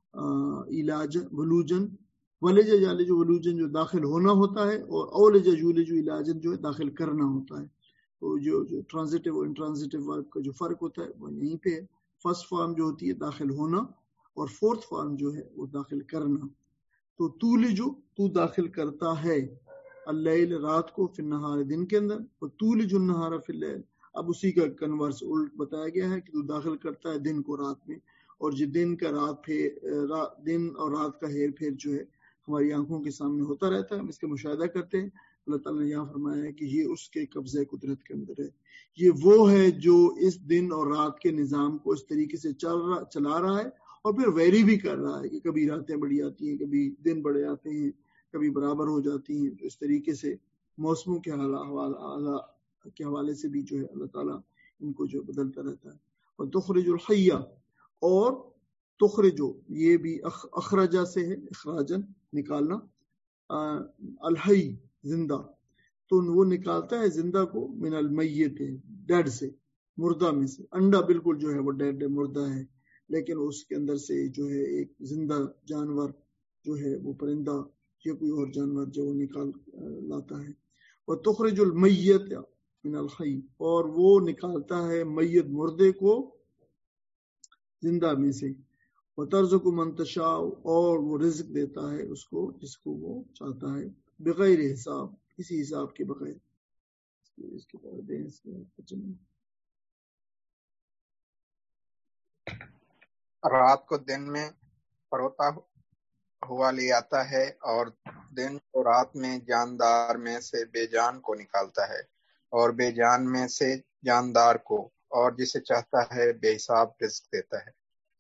علاج ولوجن ولج یالج ولوجن جو داخل ہونا ہوتا ہے، اور اولج یولج علاجن جو ہے داخل کرنا ہوتا ہے. تو جو ٹرانزٹیو اور انٹرانزٹیو ورب کا جو فرق ہوتا ہے وہ یہیں پہ ہے. فرسٹ فارم جو ہوتی ہے داخل ہونا، اور فورتھ فارم جو ہے وہ داخل کرنا. تو تولج تو داخل کرتا ہے اللیل رات کو فی النہار دن کے اندر، اور تولج النہار فی اللیل. اب اسی کا کنورس الٹ بتایا گیا ہے کہ تو داخل کرتا ہے دن کو رات میں، اور جو دن کا دن اور رات کا ہیر پھیر جو ہے ہماری آنکھوں کے سامنے ہوتا رہتا ہے، ہم اس کا مشاہدہ کرتے ہیں. اللہ تعالیٰ نے یہاں فرمایا ہے کہ یہ اس کے قبضہ قدرت کے اندر ہے. یہ وہ ہے جو اس دن اور رات کے نظام کو اس طریقے سے چلا رہا ہے، اور پھر ویری بھی کر رہا ہے کہ کبھی راتیں بڑی آتی ہیں، کبھی دن بڑے آتے ہیں، کبھی برابر ہو جاتی ہیں. تو اس طریقے سے موسموں کے حوالے سے بھی جو ہے اللہ تعالیٰ ان کو جو بدلتا رہتا ہے. اور تخرج الحیہ، اور تخرجو یہ بھی اخرجہ سے ہے، اخراجن نکالنا، الحی زندہ، تو وہ نکالتا ہے زندہ کو من المیت ڈیڈ سے، مردہ میں سے. انڈا بالکل جو ہے وہ ڈیڈ مردہ ہے، لیکن اس کے اندر سے جو ہے ایک زندہ جانور جو ہے وہ پرندہ یا کوئی اور جانور جو وہ نکال لاتا ہے. اور تخرج المیت من الحی، اور وہ نکالتا ہے میت مردے کو زندہ میں سے. وترزق من تشاء، اور وہ رزق دیتا ہے اس کو جس کو وہ چاہتا ہے، بغیر حساب، کسی حساب کے بغیر. اس کے بعد دیں اس کے رات کو دن میں پروتا ہوا لے آتا ہے، اور دن کو رات میں جاندار میں سے بے جان کو نکالتا ہے، اور بے جان میں سے جاندار کو، اور جسے چاہتا ہے بے حساب رزق دیتا ہے.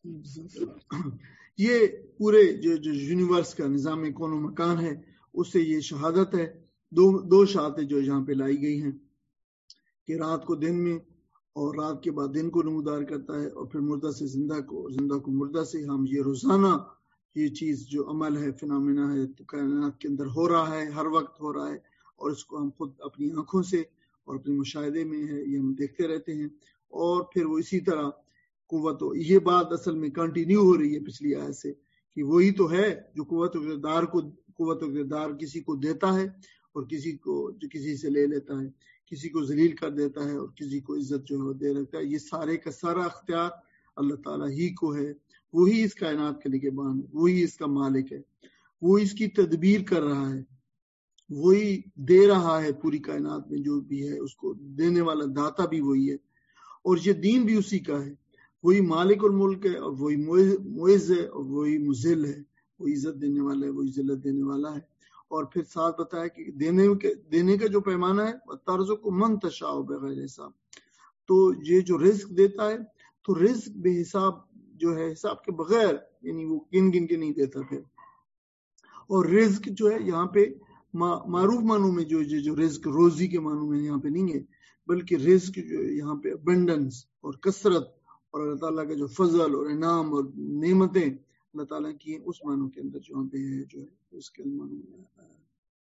یہ پورے جو یونیورس کا نظام کون و مکان ہے اس سے یہ شہادت ہے. دو شہادتیں جو یہاں پہ لائی گئی ہیں کہ رات کو دن میں، اور رات کے بعد دن کو نمودار کرتا ہے، اور پھر مردہ سے زندہ کو، زندہ کو مردہ سے. ہم یہ روزانہ یہ چیز جو عمل ہے، فنامنا ہے، کائنات کے اندر ہو رہا ہے، ہر وقت ہو رہا ہے، اور اس کو ہم خود اپنی آنکھوں سے اور اپنے مشاہدے میں ہے یہ ہم دیکھتے رہتے ہیں. اور پھر وہ اسی طرح قوت، یہ بات اصل میں کنٹینیو ہو رہی ہے پچھلی آیت سے، کہ وہی تو ہے جو قوت اقتدار کسی کو دیتا ہے، اور کسی کو جو کسی سے لے لیتا ہے، کسی کو ذلیل کر دیتا ہے، اور کسی کو عزت جو ہے دے رکھتا ہے. یہ سارے کا سارا اختیار اللہ تعالیٰ ہی کو ہے. وہی اس کائنات کا نگہبان ہے، وہی اس کا مالک ہے، وہ اس کی تدبیر کر رہا ہے، وہی دے رہا ہے. پوری کائنات میں جو بھی ہے اس کو دینے والا داتا بھی وہی ہے، اور یہ دین بھی اسی کا ہے. وہی مالک الملک ہے، اور وہی معز ہے، اور وہی مذل ہے. وہی عزت دینے والا ہے، وہی ذلت دینے والا ہے. اور پھر ساتھ بتایا کہ دینے کا جو پیمانہ ہے ترزق من تشاء بغیر حساب. تو یہ جو رزق دیتا ہے تو رزق بے حساب جو ہے، حساب کے بغیر، یعنی وہ گن کے نہیں دیتا پھر. اور رزق جو ہے یہاں پہ معروف معنوں میں جو رزق روزی کے معنوں میں یہاں پہ نہیں ہے، بلکہ رزق جو یہاں پہ ابنڈنس اور کثرت، اور اللہ تعالیٰ کا جو فضل اور انعام اور نعمتیں اللہ تعالیٰ کی اس معنوں کے اندر جو پہ ہے، جو ہے اس کے معنوں میں آتا ہے.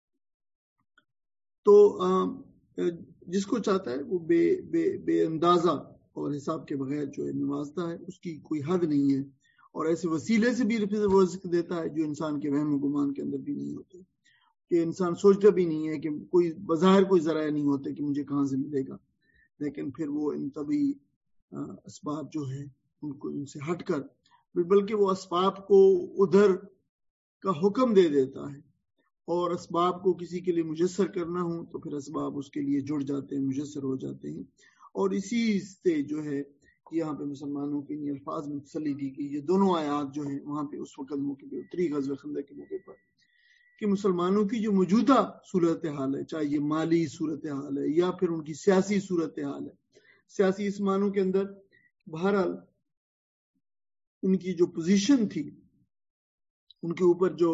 تو جس کو چاہتا ہے وہ بے اندازہ اور حساب کے بغیر جو ہے نوازتا ہے، اس کی کوئی حد نہیں ہے. اور ایسے وسیلے سے بھی وہ رزق دیتا ہے جو انسان کے وہم و گمان کے اندر بھی نہیں ہوتے، کہ انسان سوچتا بھی نہیں ہے، کہ کوئی بظاہر کوئی ذرائع نہیں ہوتے کہ مجھے کہاں سے ملے گا، لیکن پھر وہ ان طبی اسباب جو ہے ان سے ہٹ کر، بلکہ وہ اسباب کو ادھر کا حکم دے دیتا ہے. اور اسباب کو کسی کے لیے مجسر کرنا ہو تو پھر اسباب اس کے لیے جڑ جاتے ہیں، مجسر ہو جاتے ہیں. اور اسی سے جو ہے یہاں پہ مسلمانوں کے الفاظ میں تسلی دی گئی. یہ دونوں آیات جو ہیں وہاں پہ اس وقت موقع پہ اتری، غزوہ خندق کے موقع پر، کہ مسلمانوں کی جو موجودہ صورتحال ہے، چاہے یہ مالی صورتحال ہے یا پھر ان کی سیاسی صورتحال ہے، سیاسی اس معنوں کے اندر بہرحال ان کی جو پوزیشن تھی، ان کے اوپر جو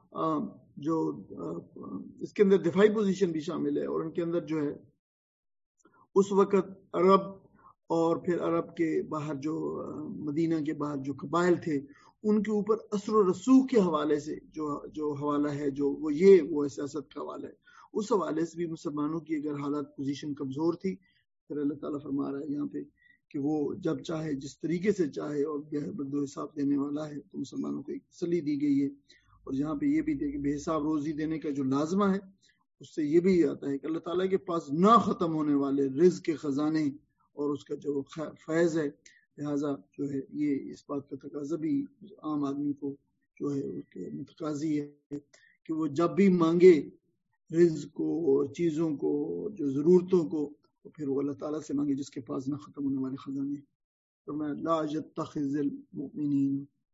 اس کے اندر دفاعی پوزیشن بھی شامل ہے، اور ان کے اندر جو ہے اس وقت عرب اور پھر عرب کے باہر جو مدینہ کے باہر جو قبائل تھے، ان کے اوپر اثر و رسوخ کے حوالے سے جو حوالہ ہے، جو وہ سیاست کا حوالہ ہے، اس حوالے سے بھی مسلمانوں کی اگر حالت پوزیشن کمزور تھی، پھر اللہ تعالیٰ فرما رہا ہے یہاں پہ کہ وہ جب چاہے جس طریقے سے چاہے اور بے حساب دینے والا ہے، تو مسلمانوں کو ایک تسلی دی گئی ہے۔ اور یہاں پہ یہ بھی دے کہ بے حساب روزی دینے کا جو لازمہ ہے اس سے یہ بھی آتا ہے کہ اللہ تعالیٰ کے پاس نہ ختم ہونے والے رزق کے خزانے اور اس کا جو فیض ہے، لہٰذا جو ہے یہ اس بات کا تقاضا بھی عام آدمی کو جو ہے متقاضی ہے کہ وہ جب بھی مانگے رزق کو اور چیزوں کو، جو ضرورتوں کو، تو پھر وہ اللہ تعالیٰ سے مانگے جس کے پاس نہ ختم ہونے والے خزانے۔ فرمایا لا یتخذ المؤمنین،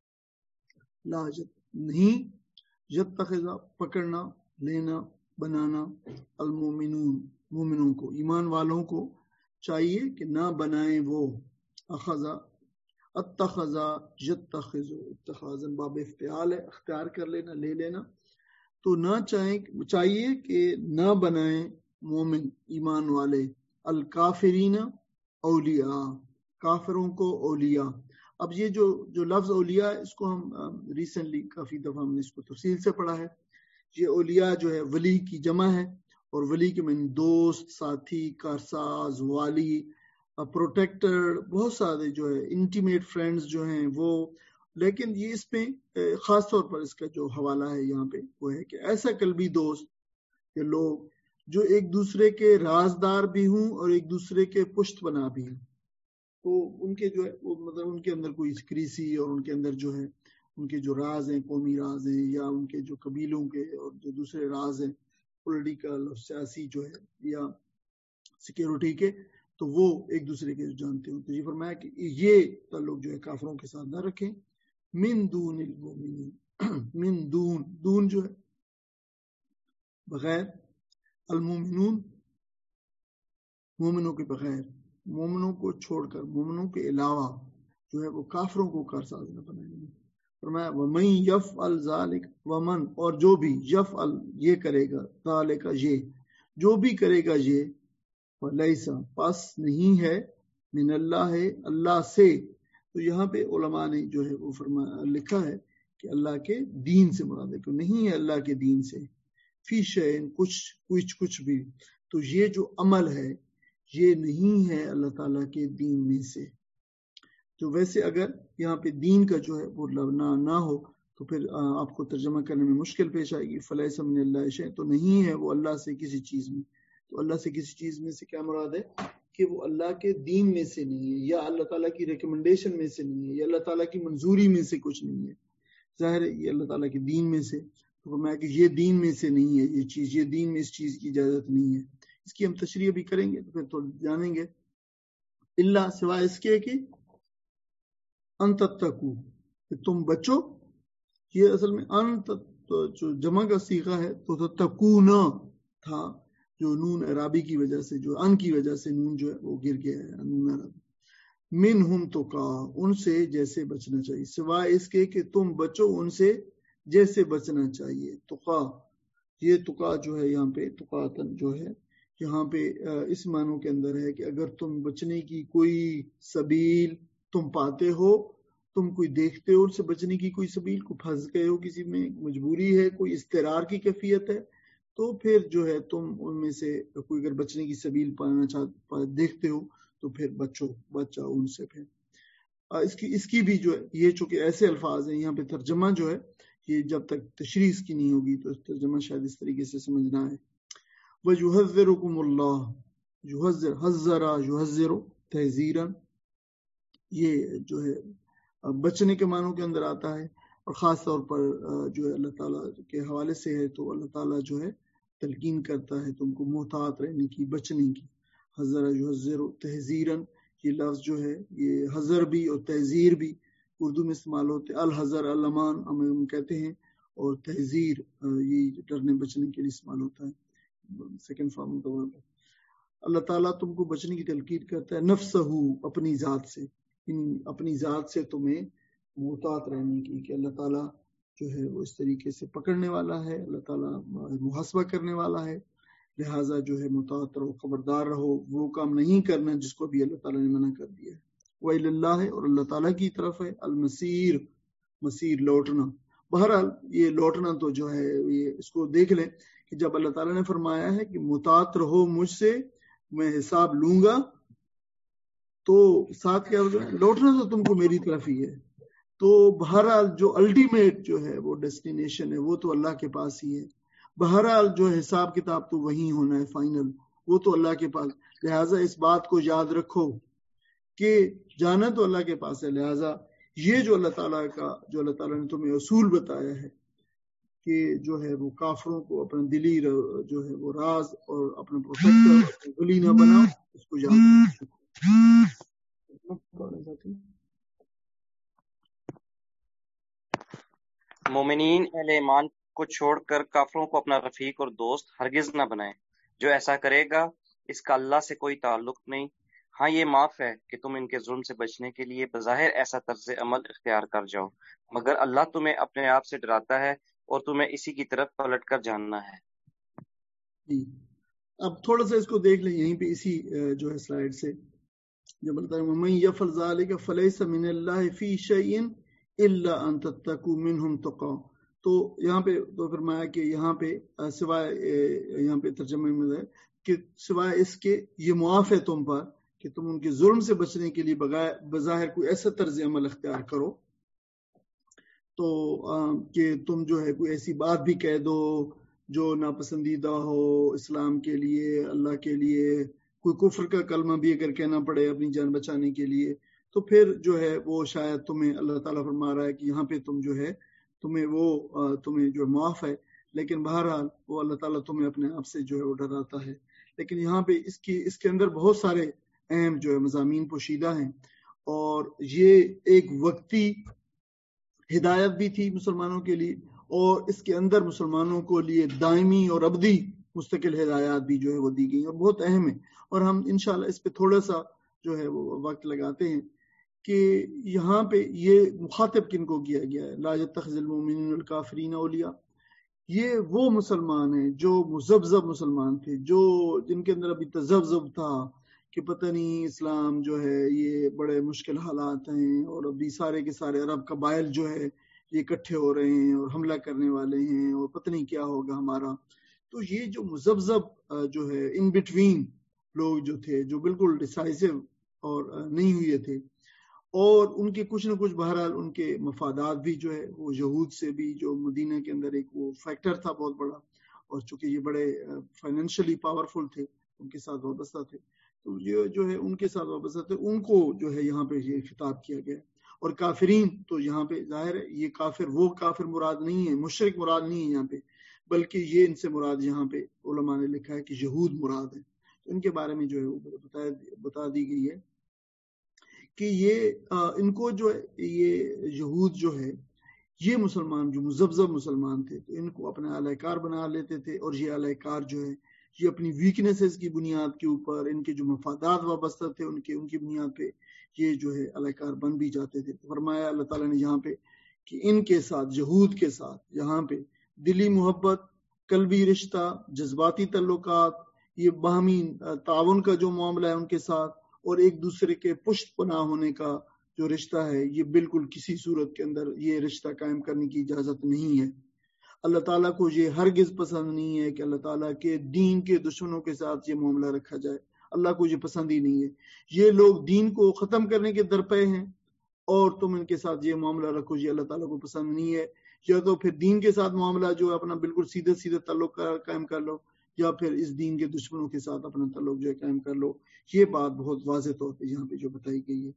لا نہیں، یتخذ پکڑنا، لینا، بنانا، المؤمنون مومنوں کو، ایمان والوں کو چاہیے کہ نہ بنائیں وہ، اخذا اتخذا یتخذ، اتخاذن باب افتعال ہے، اختیار کر لینا، لے لینا، تو نہ چاہیے کہ نہ بنائیں مومن ایمان والے الکافرین اولیاء، کافروں کو اولیاء۔ اب یہ جو لفظ اولیاء ہے اس کو ہم ریسنٹلی کافی دفعہ ہم نے اس کو تفصیل سے پڑھا ہے۔ یہ اولیاء جو ہے ولی کی جمع ہے، اور ولی کے معنی دوست، ساتھی، کارساز، والی، پروٹیکٹر، بہت سارے جو ہے انٹیمیٹ فرینڈز جو ہیں وہ۔ لیکن یہ اس میں خاص طور پر اس کا جو حوالہ ہے یہاں پہ وہ ہے کہ ایسا قلبی دوست کہ لوگ جو ایک دوسرے کے رازدار بھی ہوں اور ایک دوسرے کے پشت بنا بھی ہوں، تو ان کے جو ہے وہ مطلب ان کے اندر کوئی سکریسی اور ان کے اندر جو ہے ان کے جو راز ہیں، قومی راز ہیں، یا ان کے جو قبیلوں کے اور جو دوسرے راز ہیں پولیٹیکل اور سیاسی جو ہے یا سیکیورٹی کے، تو وہ ایک دوسرے کے جانتے ہوں۔ تو یہ فرمایا کہ یہ تعلق جو ہے کافروں کے ساتھ نہ رکھیں۔ من دون المؤمنین، من دون جو ہے بغیر، المؤمنون مومنوں کے بغیر، مومنوں کو چھوڑ کر، مومنوں کے علاوہ جو ہے وہ کافروں کو کارساز نہ بنائیں۔ فرمایا وَمَن يَفْعَلْ ذَلِكَ، وَمَن اور جو بھی، یفعل یہ کرے گا، ذَلِكَ یہ جو بھی کرے گا یہ، فَلَيْسَ پس نہیں ہے، من اللہ اللہ سے۔ تو یہاں پہ علماء نے جو ہے وہ لکھا ہے کہ اللہ کے دین سے مراد ہے، کہ نہیں ہے اللہ کے دین سے، فی شیء کچھ بھی، تو یہ جو عمل ہے یہ نہیں ہے اللہ تعالیٰ کے دین میں سے۔ تو ویسے اگر یہاں پہ دین کا جو ہے وہ نہ ہو تو پھر آپ کو ترجمہ کرنے میں مشکل پیش آئے گی۔ فلیس من اللہ شیء، تو نہیں ہے وہ اللہ سے کسی چیز میں۔ تو اللہ سے کسی چیز میں سے کیا مراد ہے کہ وہ اللہ کے دین میں سے نہیں ہے، یا اللہ تعالیٰ کی ریکمنڈیشن میں سے نہیں ہے، یا اللہ تعالیٰ کی منظوری میں سے کچھ نہیں ہے۔ ظاہر ہے یہ اللہ تعالیٰ کے دین میں سے، تو فرمایا کہ یہ دین میں سے نہیں ہے یہ چیز، یہ دین میں اس چیز کی اجازت نہیں ہے۔ اس کی ہم تشریح بھی کریں گے تو پھر تو جانیں گے۔ اللہ سوائے اس کے کہ ان تتقو، کہ تم بچو، یہ اصل میں ان جو جمع کا صیغہ ہے تو تتقون تھا، جو نون عرابی کی وجہ سے، جو ان کی وجہ سے نون جو ہے وہ گر گیا ہے، نون عرابی۔ منہم تقا، ان سے جیسے بچنا چاہیے، سوائے اس کے کہ تم بچو ان سے جیسے بچنا چاہیے۔ تقا، یہ تقا جو ہے یہاں پہ تقاتن جو ہے یہاں پہ اس معنوں کے اندر ہے کہ اگر تم بچنے کی کوئی سبیل تم پاتے ہو، تم کوئی دیکھتے ہو ان سے بچنے کی کوئی سبیل، کو پھنس گئے ہو کسی میں، مجبوری ہے، کوئی اضطرار کی کیفیت ہے، تو پھر جو ہے تم ان میں سے کوئی اگر بچنے کی سبیل پانا دیکھتے ہو تو پھر بچاؤ ان سے۔ پھر اس کی بھی جو ہے یہ چونکہ ایسے الفاظ ہیں، یہاں پہ ترجمہ جو ہے یہ جب تک تشریح اس کی نہیں ہوگی تو ترجمہ شاید اس طریقے سے سمجھنا ہے۔ وَيُحَذِّرُكُمُ اللَّهُ، حَذَّرَ يُحَذِّرُ تحذیرا، یہ جو ہے بچنے کے معنوں کے اندر آتا ہے، اور خاص طور پر جو ہے اللہ تعالیٰ کے حوالے سے ہے تو اللہ تعالیٰ جو ہے تلقین کرتا ہے تم کو محتاط رہنے کی، بچنے کی۔ حذر یحذر تحذیرا، یہ لفظ جو ہے یہ حذر بھی اور تحذیر بھی اردو میں استعمال ہوتے ہیں۔ الحذر الامان ہم کہتے ہیں، اور تحذیر یہ ڈرنے بچنے کے لیے استعمال ہوتا ہے، سیکنڈ فارم کا ورڈ ہے۔ اللہ تعالیٰ تم کو بچنے کی تلقین کرتا ہے، نفسہ، اپنی ذات سے، اپنی ذات سے تمہیں محتاط رہنے کی، کہ اللہ تعالیٰ جو ہے وہ اس طریقے سے پکڑنے والا ہے، اللہ تعالیٰ محاسبہ کرنے والا ہے، لہٰذا جو ہے محتاط رہو، خبردار رہو، وہ کام نہیں کرنا جس کو بھی اللہ تعالیٰ نے منع کر دیا ہے۔ وَإِلَى اللَّهِ، اور اللہ تعالیٰ کی طرف ہے، المصیر، مصیر لوٹنا۔ بہرحال یہ لوٹنا تو جو ہے یہ اس کو دیکھ لیں کہ جب اللہ تعالیٰ نے فرمایا ہے کہ محتاط رہو مجھ سے، میں حساب لوں گا، تو ساتھ کیا ہوگا، لوٹنا تو تم کو میری طرف ہی ہے. تو بہرحال جو الٹیمیٹ جو ہے وہ ڈیسٹینیشن ہے وہ تو اللہ کے پاس ہی ہے. بہرحال جو حساب کتاب تو وہی ہونا ہے فائنل، وہ تو اللہ کے پاس. لہٰذا اس بات کو یاد رکھو کہ جانا تو اللہ کے پاس ہے. لہٰذا یہ جو اللہ تعالیٰ نے تمہیں اصول بتایا ہے کہ جو ہے وہ کافروں کو اپنا دلی جو ہے وہ راز اور اپنا پروٹیکٹر ولی نہ بناؤ، اس کو یاد رکھو. مومنین اہل ایمان کو چھوڑ کر کافروں کو اپنا رفیق اور دوست ہرگز نہ بنائیں. جو ایسا کرے گا اس کا اللہ سے کوئی تعلق نہیں. ہاں یہ معاف ہے کہ تم ان کے ظلم سے بچنے کے لیے بظاہر ایسا طرز عمل اختیار کر جاؤ، مگر اللہ تمہیں اپنے آپ سے ڈراتا ہے اور تمہیں اسی کی طرف پلٹ کر جاننا ہے. جی اب تھوڑا سا اس کو دیکھ لیں یہیں پہ اسی جو ہے سلائیڈ سے جو بولتا ہے وَمَن يَفْعَلْ ذَلِكَ فَلَيْسَ مِنَ اللَّهِ فِي شَيْءٍ إِلَّا أَن تَتَّقُوا مِنْهُمْ تُقَاةً. تو یہاں پہ تو فرمایا کہ یہاں پہ سوائے یہاں پہ ترجمے میں ہے کہ سوائے اس کے یہ معاف ہے تم پر کہ تم ان کے ظلم سے بچنے کے لیے بظاہر کوئی ایسا طرز عمل اختیار کرو تو کہ تم جو ہے کوئی ایسی بات بھی کہہ دو جو ناپسندیدہ ہو اسلام کے لیے، اللہ کے لیے، کوئی کفر کا کلمہ بھی اگر کہنا پڑے اپنی جان بچانے کے لیے، تو پھر جو ہے وہ شاید تمہیں اللہ تعالیٰ فرما رہا ہے کہ یہاں پہ تم جو ہے تمہیں جو معاف ہے، لیکن بہرحال وہ اللہ تعالیٰ تمہیں اپنے آپ سے جو ہے وہ ڈراتا ہے. لیکن یہاں پہ اس کے اندر بہت سارے اہم جو ہے مضامین پوشیدہ ہیں، اور یہ ایک وقتی ہدایت بھی تھی مسلمانوں کے لیے، اور اس کے اندر مسلمانوں کو لیے دائمی اور ابدی مستقل ہدایات بھی جو ہے وہ دی گئی اور بہت اہم ہے. اور ہم انشاءاللہ اس پہ تھوڑا سا جو ہے وہ وقت لگاتے ہیں کہ یہاں پہ یہ مخاطب کن کو کیا گیا ہے. لا يتخذ المؤمنون الکافرین اولیاء، یہ وہ مسلمان ہیں جو مذبذب مسلمان تھے، جن کے اندر ابھی تذبذب تھا کہ پتہ نہیں اسلام جو ہے یہ بڑے مشکل حالات ہیں اور ابھی سارے کے سارے عرب قبائل جو ہے یہ اکٹھے ہو رہے ہیں اور حملہ کرنے والے ہیں اور پتہ نہیں کیا ہوگا ہمارا. تو یہ جو مذبذب جو ہے ان بٹوین لوگ جو تھے، جو بالکل ڈیسائسو اور نہیں ہوئے تھے، اور ان کے کچھ نہ کچھ بہرحال ان کے مفادات بھی جو ہے وہ یہود سے بھی، جو مدینہ کے اندر ایک وہ فیکٹر تھا بہت بڑا، اور چونکہ یہ بڑے فائنینشلی پاورفل تھے ان کے ساتھ وابستہ تھے، تو یہ جو ہے ان کے ساتھ وابستہ تھے، ان کو جو ہے یہاں پہ یہ خطاب کیا گیا. اور کافرین تو یہاں پہ ظاہر ہے یہ کافر وہ کافر مراد نہیں ہے، مشرک مراد نہیں ہے یہاں پہ، بلکہ یہ ان سے مراد یہاں پہ علماء نے لکھا ہے کہ یہود مراد ہے. تو ان کے بارے میں جو ہے وہ بتا دی گئی ہے کہ یہ ان کو جو ہے یہ یہود جو ہے یہ مسلمان جو مذبذب مسلمان تھے تو ان کو اپنے اعلی کار بنا لیتے تھے، اور یہ اعلی کار جو ہے یہ اپنی ویکنیسز کی بنیاد کے اوپر، ان کے جو مفادات وابستہ تھے ان کی بنیاد پہ یہ جو ہے اعلی کار بن بھی جاتے تھے. فرمایا اللہ تعالیٰ نے یہاں پہ کہ ان کے ساتھ، یہود کے ساتھ یہاں پہ دلی محبت، قلبی رشتہ، جذباتی تعلقات، یہ باہمی تعاون کا جو معاملہ ہے ان کے ساتھ، اور ایک دوسرے کے پشت پناہ ہونے کا جو رشتہ ہے، یہ بالکل کسی صورت کے اندر یہ رشتہ قائم کرنے کی اجازت نہیں ہے. اللہ تعالیٰ کو یہ ہرگز پسند نہیں ہے کہ اللہ تعالیٰ کے دین کے دشمنوں کے ساتھ یہ معاملہ رکھا جائے. اللہ کو یہ پسند ہی نہیں ہے. یہ لوگ دین کو ختم کرنے کے درپے ہیں اور تم ان کے ساتھ یہ معاملہ رکھو، یہ اللہ تعالیٰ کو پسند نہیں ہے. یا تو پھر دین کے ساتھ معاملہ جو اپنا بالکل سیدھے تعلق قائم کر لو، یا پھر اس دین کے دشمنوں کے ساتھ اپنا تعلق جو ہے قائم کر لو. یہ بات بہت واضح طور پہ یہاں پہ جو بتائی گئی ہے.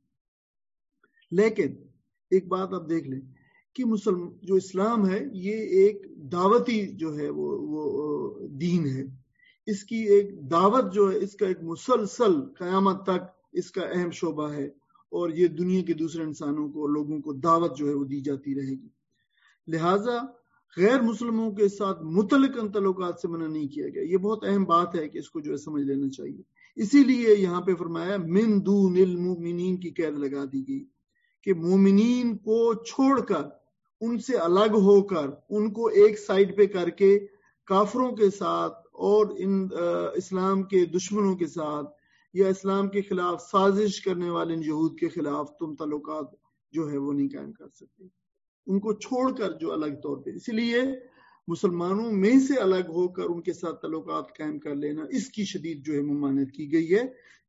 لیکن ایک بات آپ دیکھ لیں کہ جو اسلام ہے یہ ایک دعوتی جو ہے وہ دین ہے. اس کی ایک دعوت جو ہے اس کا ایک مسلسل قیامت تک اس کا اہم شعبہ ہے، اور یہ دنیا کے دوسرے انسانوں کو، لوگوں کو دعوت جو ہے وہ دی جاتی رہے گی. لہٰذا غیر مسلموں کے ساتھ متعلق تعلقات سے منع نہیں کیا گیا. یہ بہت اہم بات ہے کہ اس کو جو ہے سمجھ لینا چاہیے. اسی لیے یہاں پہ فرمایا من دون المؤمنین کی قید لگا دی گئی کہ مومنین کو چھوڑ کر، ان سے الگ ہو کر، ان کو ایک سائڈ پہ کر کے کافروں کے ساتھ اور ان اسلام کے دشمنوں کے ساتھ یا اسلام کے خلاف سازش کرنے والے یہود کے خلاف تم تعلقات جو ہے وہ نہیں قائم کر سکتے. ان کو چھوڑ کر جو الگ طور پہ، اسی لیے مسلمانوں میں سے الگ ہو کر ان کے ساتھ تعلقات قائم کر لینا، اس کی شدید جو ہے ممانعت کی گئی ہے.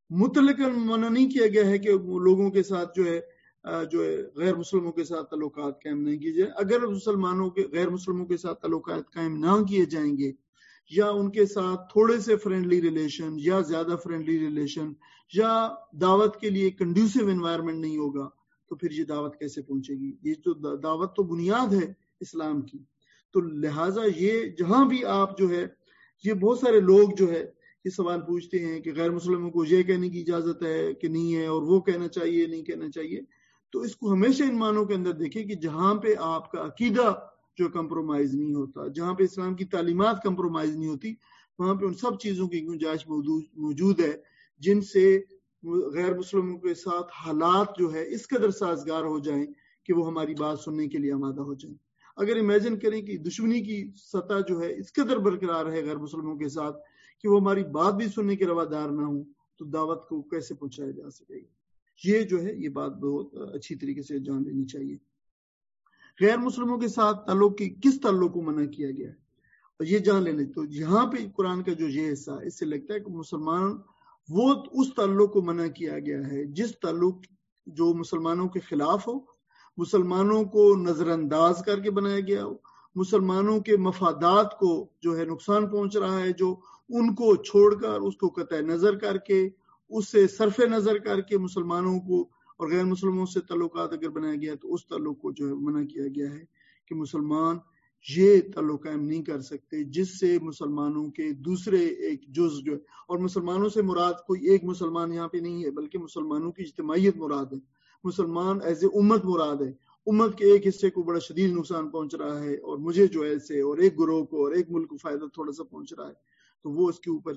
مطلقاً منع نہیں کیا گیا ہے کہ لوگوں کے ساتھ جو ہے غیر مسلموں کے ساتھ تعلقات قائم نہیں کیے جائیں. اگر غیر مسلموں کے ساتھ تعلقات قائم نہ کیے جائیں گے یا ان کے ساتھ تھوڑے سے فرینڈلی ریلیشن یا زیادہ فرینڈلی ریلیشن یا دعوت کے لیے کنڈیوسو انوائرمنٹ نہیں ہوگا تو پھر یہ دعوت کیسے پہنچے گی؟ یہ تو دعوت تو بنیاد ہے اسلام کی. تو لہٰذا یہ جہاں بھی آپ جو ہے یہ بہت سارے لوگ جو ہے یہ سوال پوچھتے ہیں کہ غیر مسلموں کو یہ کہنے کی اجازت ہے کہ نہیں ہے اور وہ کہنا چاہیے نہیں کہنا چاہیے. تو اس کو ہمیشہ ان معنوں کے اندر دیکھیں کہ جہاں پہ آپ کا عقیدہ جو کمپرومائز نہیں ہوتا، جہاں پہ اسلام کی تعلیمات کمپرومائز نہیں ہوتی، وہاں پہ ان سب چیزوں کی گنجائش موجود ہے جن سے غیر مسلموں کے ساتھ حالات جو ہے اس قدر سازگار ہو جائیں کہ وہ ہماری بات سننے کے لیے آمادہ ہو جائیں. اگر امیجن کریں کہ دشمنی کی سطح جو ہے اس قدر برقرار ہے غیر مسلموں کے ساتھ کہ وہ ہماری بات بھی سننے کے روادار نہ ہوں تو دعوت کو کیسے پہنچایا جا سکے گا؟ یہ جو ہے یہ بات بہت اچھی طریقے سے جان لینی چاہیے. غیر مسلموں کے ساتھ تعلق کی کس تعلق کو منع کیا گیا ہے اور یہ جان لینا. تو یہاں پہ قرآن کا جو یہ حصہ ہے اس سے لگتا ہے کہ مسلمان وہ اس تعلق کو منع کیا گیا ہے جس تعلق جو مسلمانوں کے خلاف ہو، مسلمانوں کو نظر انداز کر کے بنایا گیا ہو، مسلمانوں کے مفادات کو جو ہے نقصان پہنچ رہا ہے، جو ان کو چھوڑ کر اس کو قطع نظر کر کے اس سے صرف نظر کر کے مسلمانوں کو اور غیر مسلموں سے تعلقات اگر بنایا گیا تو اس تعلق کو جو ہے منع کیا گیا ہے کہ مسلمان یہ تعلق قائم نہیں کر سکتے جس سے مسلمانوں کے دوسرے ایک جز جو ہے، اور مسلمانوں سے مراد کوئی ایک مسلمان یہاں پہ نہیں ہے بلکہ مسلمانوں کی اجتماعیت مراد ہے. مسلمان ایز اے امت مراد ہے. امت کے ایک حصے کو بڑا شدید نقصان پہنچ رہا ہے اور مجھے جو ایسے اور ایک گروہ کو اور ایک ملک کو فائدہ تھوڑا سا پہنچ رہا ہے تو وہ اس کے اوپر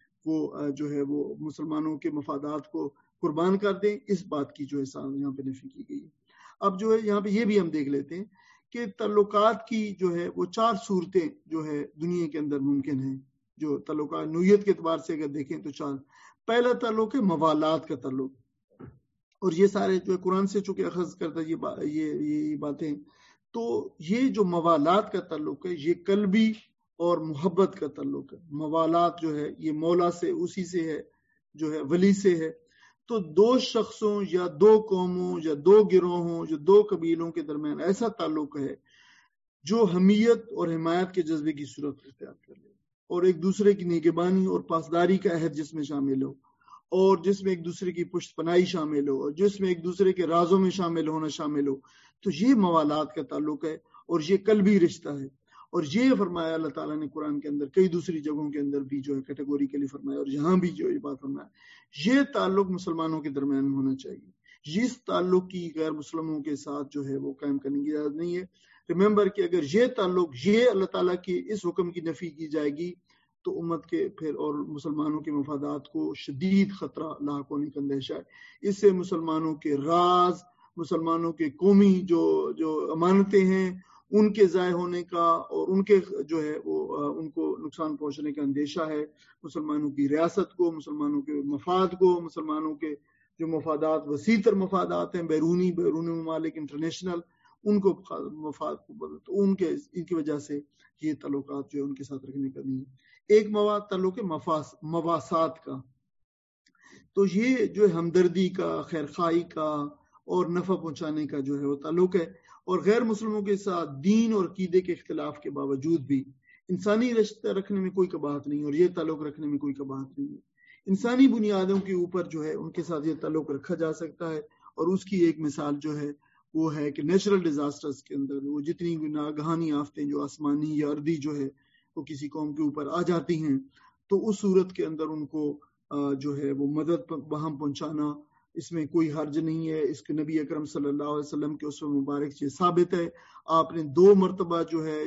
جو ہے وہ مسلمانوں کے مفادات کو قربان کر دیں. اس بات کی جو ہے یہاں پہ نفی کی گئی ہے. اب جو ہے یہاں پہ یہ بھی ہم دیکھ لیتے ہیں کہ تعلقات کی جو ہے وہ 4 صورتیں جو ہے دنیا کے اندر ممکن ہیں. جو تعلقات نوعیت کے اعتبار سے اگر دیکھیں تو 4. پہلا تعلق ہے موالات کا تعلق، اور یہ سارے جو ہے قرآن سے چونکہ اخذ کرتا یہ باتیں، تو یہ جو موالات کا تعلق ہے یہ قلبی اور محبت کا تعلق ہے. موالات جو ہے یہ مولا سے، اسی سے ہے، جو ہے ولی سے ہے. تو 2 شخصوں یا 2 قوموں یا 2 گروہوں یا 2 قبیلوں کے درمیان ایسا تعلق ہے جو حمیت اور حمایت کے جذبے کی صورت اختیار کر لے اور ایک دوسرے کی نگہبانی اور پاسداری کا عہد جس میں شامل ہو، اور جس میں ایک دوسرے کی پشت پناہی شامل ہو، اور جس میں ایک دوسرے کے رازوں میں شامل ہونا شامل ہو. تو یہ موالات کا تعلق ہے اور یہ قلبی رشتہ ہے. اور یہ فرمایا اللہ تعالیٰ نے قرآن کے اندر کئی دوسری جگہوں کے اندر بھی جو ہے کیٹیگوری کے لیے فرمایا، اور یہاں بھی جو یہ بات فرمایا یہ تعلق مسلمانوں کے درمیان میں ہونا چاہیے. اس تعلق کی غیر مسلموں کے ساتھ جو ہے وہ قائم کرنے کی اجازت نہیں ہے. ریممبر کہ اگر یہ تعلق یہ اللہ تعالیٰ کی اس حکم کی نفی کی جائے گی تو امت کے پھر اور مسلمانوں کے مفادات کو شدید خطرہ لاحق ہونے کا اندیشہ ہے. اس سے مسلمانوں کے راز، مسلمانوں کے قومی جو امانتیں ہیں ان کے ضائع ہونے کا اور ان کے جو ہے وہ ان کو نقصان پہنچنے کا اندیشہ ہے. مسلمانوں کی ریاست کو، مسلمانوں کے مفاد کو، مسلمانوں کے جو مفادات وسیع تر مفادات ہیں بیرونی ممالک انٹرنیشنل، ان کو مفاد کو تو ان کی وجہ سے یہ تعلقات جو ہے ان کے ساتھ رکھنے کا نہیں ہے. ایک تعلق ہے مواسات کا. تو یہ جو ہمدردی کا، خیرخواہی کا اور نفع پہنچانے کا جو ہے وہ تعلق ہے. اور غیر مسلموں کے ساتھ دین اور عقیدے کے اختلاف کے باوجود بھی انسانی رشتہ رکھنے میں کوئی قباحت نہیں اور یہ تعلق رکھنے میں کوئی قباحت نہیں ہے. انسانی بنیادوں کے اوپر جو ہے ان کے ساتھ یہ تعلق رکھا جا سکتا ہے. اور اس کی ایک مثال جو ہے وہ ہے کہ نیچرل ڈیزاسٹرز کے اندر وہ جتنی ناگہانی آفتیں جو آسمانی یا ارضی جو ہے وہ کسی قوم کے اوپر آ جاتی ہیں تو اس صورت کے اندر ان کو جو ہے وہ مدد وہاں پہنچانا، اس میں کوئی حرج نہیں ہے. اس کے نبی اکرم صلی اللہ علیہ وسلم کے اسوہ مبارک سے ثابت ہے. آپ نے 2 مرتبہ جو ہے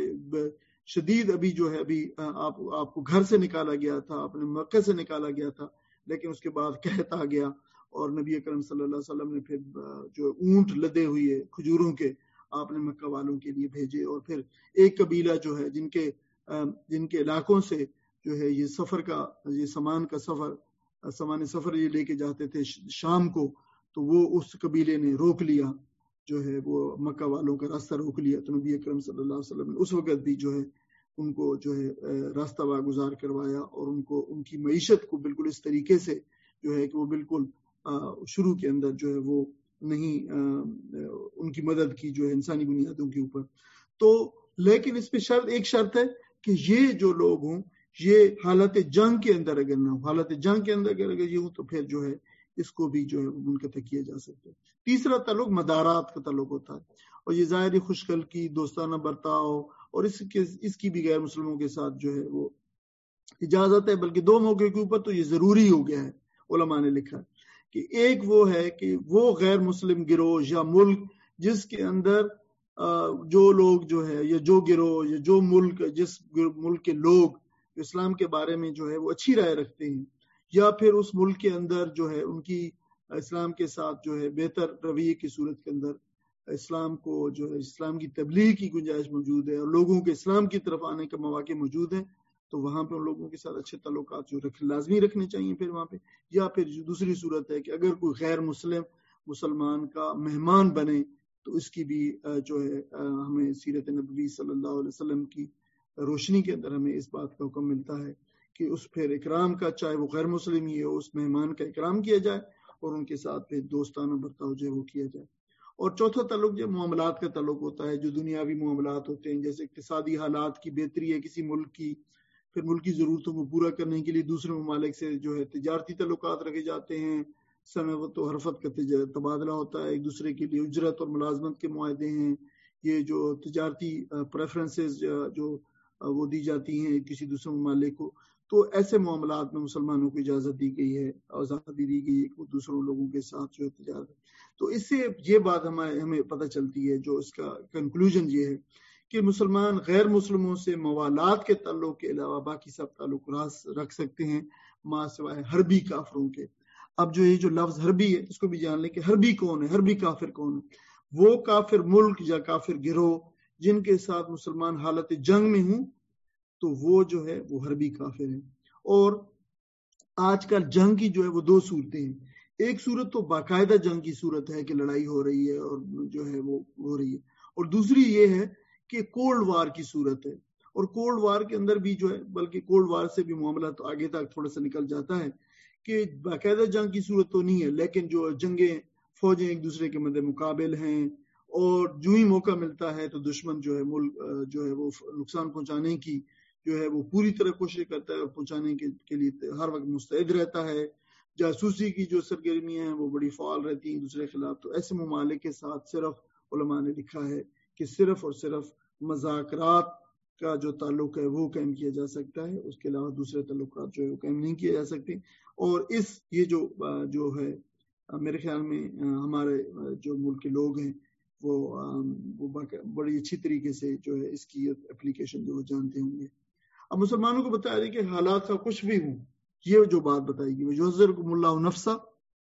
شدید ابھی آپ کو گھر سے نکالا گیا تھا، آپ نے مکہ سے نکالا گیا تھا، لیکن اس کے بعد قحط آ گیا اور نبی اکرم صلی اللہ علیہ وسلم نے پھر جو اونٹ لدے ہوئے کھجوروں کے آپ نے مکہ والوں کے لیے بھیجے. اور پھر ایک قبیلہ جو ہے جن کے علاقوں سے جو ہے یہ سامان سفر یہ لے کے جاتے تھے شام کو، تو وہ اس قبیلے نے روک لیا، جو ہے وہ مکہ والوں کا راستہ روک لیا. تو نبی اکرم صلی اللہ علیہ وسلم نے اس وقت بھی جو ہے ان کو جو ہے راستہ واگزار کروایا اور ان کی معیشت کو بالکل اس طریقے سے جو ہے کہ وہ بالکل شروع کے اندر جو ہے وہ نہیں ان کی مدد کی جو ہے انسانی بنیادوں کے اوپر. تو لیکن اس پہ ایک شرط ہے کہ یہ جو لوگ ہوں یہ حالت جنگ کے اندر اگر نہ ہو، حالت جنگ کے اندر اگر یہ ہو تو پھر جو ہے اس کو بھی جو ہے منقطع کیا جا سکتا ہے. تیسرا تعلق مدارات کا تعلق ہوتا ہے، اور یہ ظاہری خوشخل کی دوستانہ برتاؤ اور اس کی بھی غیر مسلموں کے ساتھ جو ہے وہ اجازت ہے، بلکہ 2 موقع کے اوپر تو یہ ضروری ہو گیا ہے. علماء نے لکھا کہ ایک وہ ہے کہ وہ غیر مسلم گروہ یا ملک جس کے اندر جو لوگ جو ہے یا جو گروہ یا جو ملک، جس ملک کے لوگ اسلام کے بارے میں جو ہے وہ اچھی رائے رکھتے ہیں، یا پھر اس ملک کے اندر جو ہے ان کی اسلام کے ساتھ جو ہے بہتر رویے کی صورت کے اندر اسلام کو جو ہے اسلام کی تبلیغ کی گنجائش موجود ہے اور لوگوں کے اسلام کی طرف آنے کا مواقع موجود ہیں، تو وہاں پہ ان لوگوں کے ساتھ اچھے تعلقات جو لازمی رکھنے چاہیے پھر وہاں پہ. یا پھر دوسری صورت ہے کہ اگر کوئی غیر مسلمان کا مہمان بنے تو اس کی بھی جو ہے ہمیں سیرت نبوی صلی اللہ علیہ وسلم کی روشنی کے اندر ہمیں اس بات کا حکم ملتا ہے کہ اس پھر اکرام کا، چاہے وہ غیر مسلم ہی ہو، اس مہمان کا اکرام کیا جائے اور ان کے ساتھ پھر دوستانہ برتاؤ جو ہے وہ کیا جائے. اور چوتھا تعلق جو معاملات کا تعلق ہوتا ہے، جو دنیاوی معاملات ہوتے ہیں، جیسے اقتصادی حالات کی بہتری ہے کسی ملک کی، پھر ملکی ضرورتوں کو پورا کرنے کے لیے دوسرے ممالک سے جو ہے تجارتی تعلقات رکھے جاتے ہیں، صنعت و حرفت کا تبادلہ ہوتا ہے، ایک دوسرے کے لیے اجرت اور ملازمت کے معاہدے ہیں، یہ جو تجارتی پریفرنسز جو وہ دی جاتی ہیں کسی دوسرے ممالک کو. تو ایسے معاملات میں مسلمانوں کو اجازت دی گئی ہے، آزادی دی گئی ہے کہ وہ دوسروں لوگوں کے ساتھ جو ہے تجارت. تو اس سے یہ بات ہمیں پتہ چلتی ہے، جو اس کا کنکلوژن یہ ہے کہ مسلمان غیر مسلموں سے موالات کے تعلق کے علاوہ باقی سب تعلق رکھ سکتے ہیں ما سوائے حربی کافروں کے. اب جو یہ جو لفظ حربی ہے اس کو بھی جان لیں کہ حربی کون ہے، حربی کافر کون ہے. وہ کافر ملک یا کافر گروہ جن کے ساتھ مسلمان حالت جنگ میں ہوں تو وہ جو ہے وہ حربی کافر ہیں. اور آج کل جنگ کی جو ہے وہ 2 صورتیں ہیں. ایک صورت تو باقاعدہ جنگ کی صورت ہے کہ لڑائی ہو رہی ہے اور جو ہے وہ ہو رہی ہے، اور دوسری یہ ہے کہ کولڈ وار کی صورت ہے. اور کولڈ وار کے اندر بھی جو ہے، بلکہ کولڈ وار سے بھی معاملہ تو آگے تک تھوڑا سا نکل جاتا ہے کہ باقاعدہ جنگ کی صورت تو نہیں ہے، لیکن جو جنگیں فوجیں ایک دوسرے کے مد مقابل ہیں، اور جو ہی موقع ملتا ہے تو دشمن جو ہے ملک جو ہے وہ نقصان پہنچانے کی جو ہے وہ پوری طرح کوشش کرتا ہے اور پہنچانے کے لیے ہر وقت مستعد رہتا ہے. جاسوسی کی جو سرگرمیاں ہیں وہ بڑی فعال رہتی ہیں دوسرے خلاف. تو ایسے ممالک کے ساتھ صرف علماء نے لکھا ہے کہ صرف اور صرف مذاکرات کا جو تعلق ہے وہ قائم کیا جا سکتا ہے، اس کے علاوہ دوسرے تعلقات جو ہے وہ قائم نہیں کیے جا سکتے. اور یہ جو ہے میرے خیال میں ہمارے جو ملک کے لوگ ہیں وہ بڑی اچھی طریقے سے جو ہے اس کی اپلیکیشن جو جانتے ہوں گے. اب مسلمانوں کو بتایا کہ حالات کا کچھ بھی ہوں، یہ جو بات بتائی گئی وَيُحْذِرُكُمُ اللَّهُ نَفْسَهُ،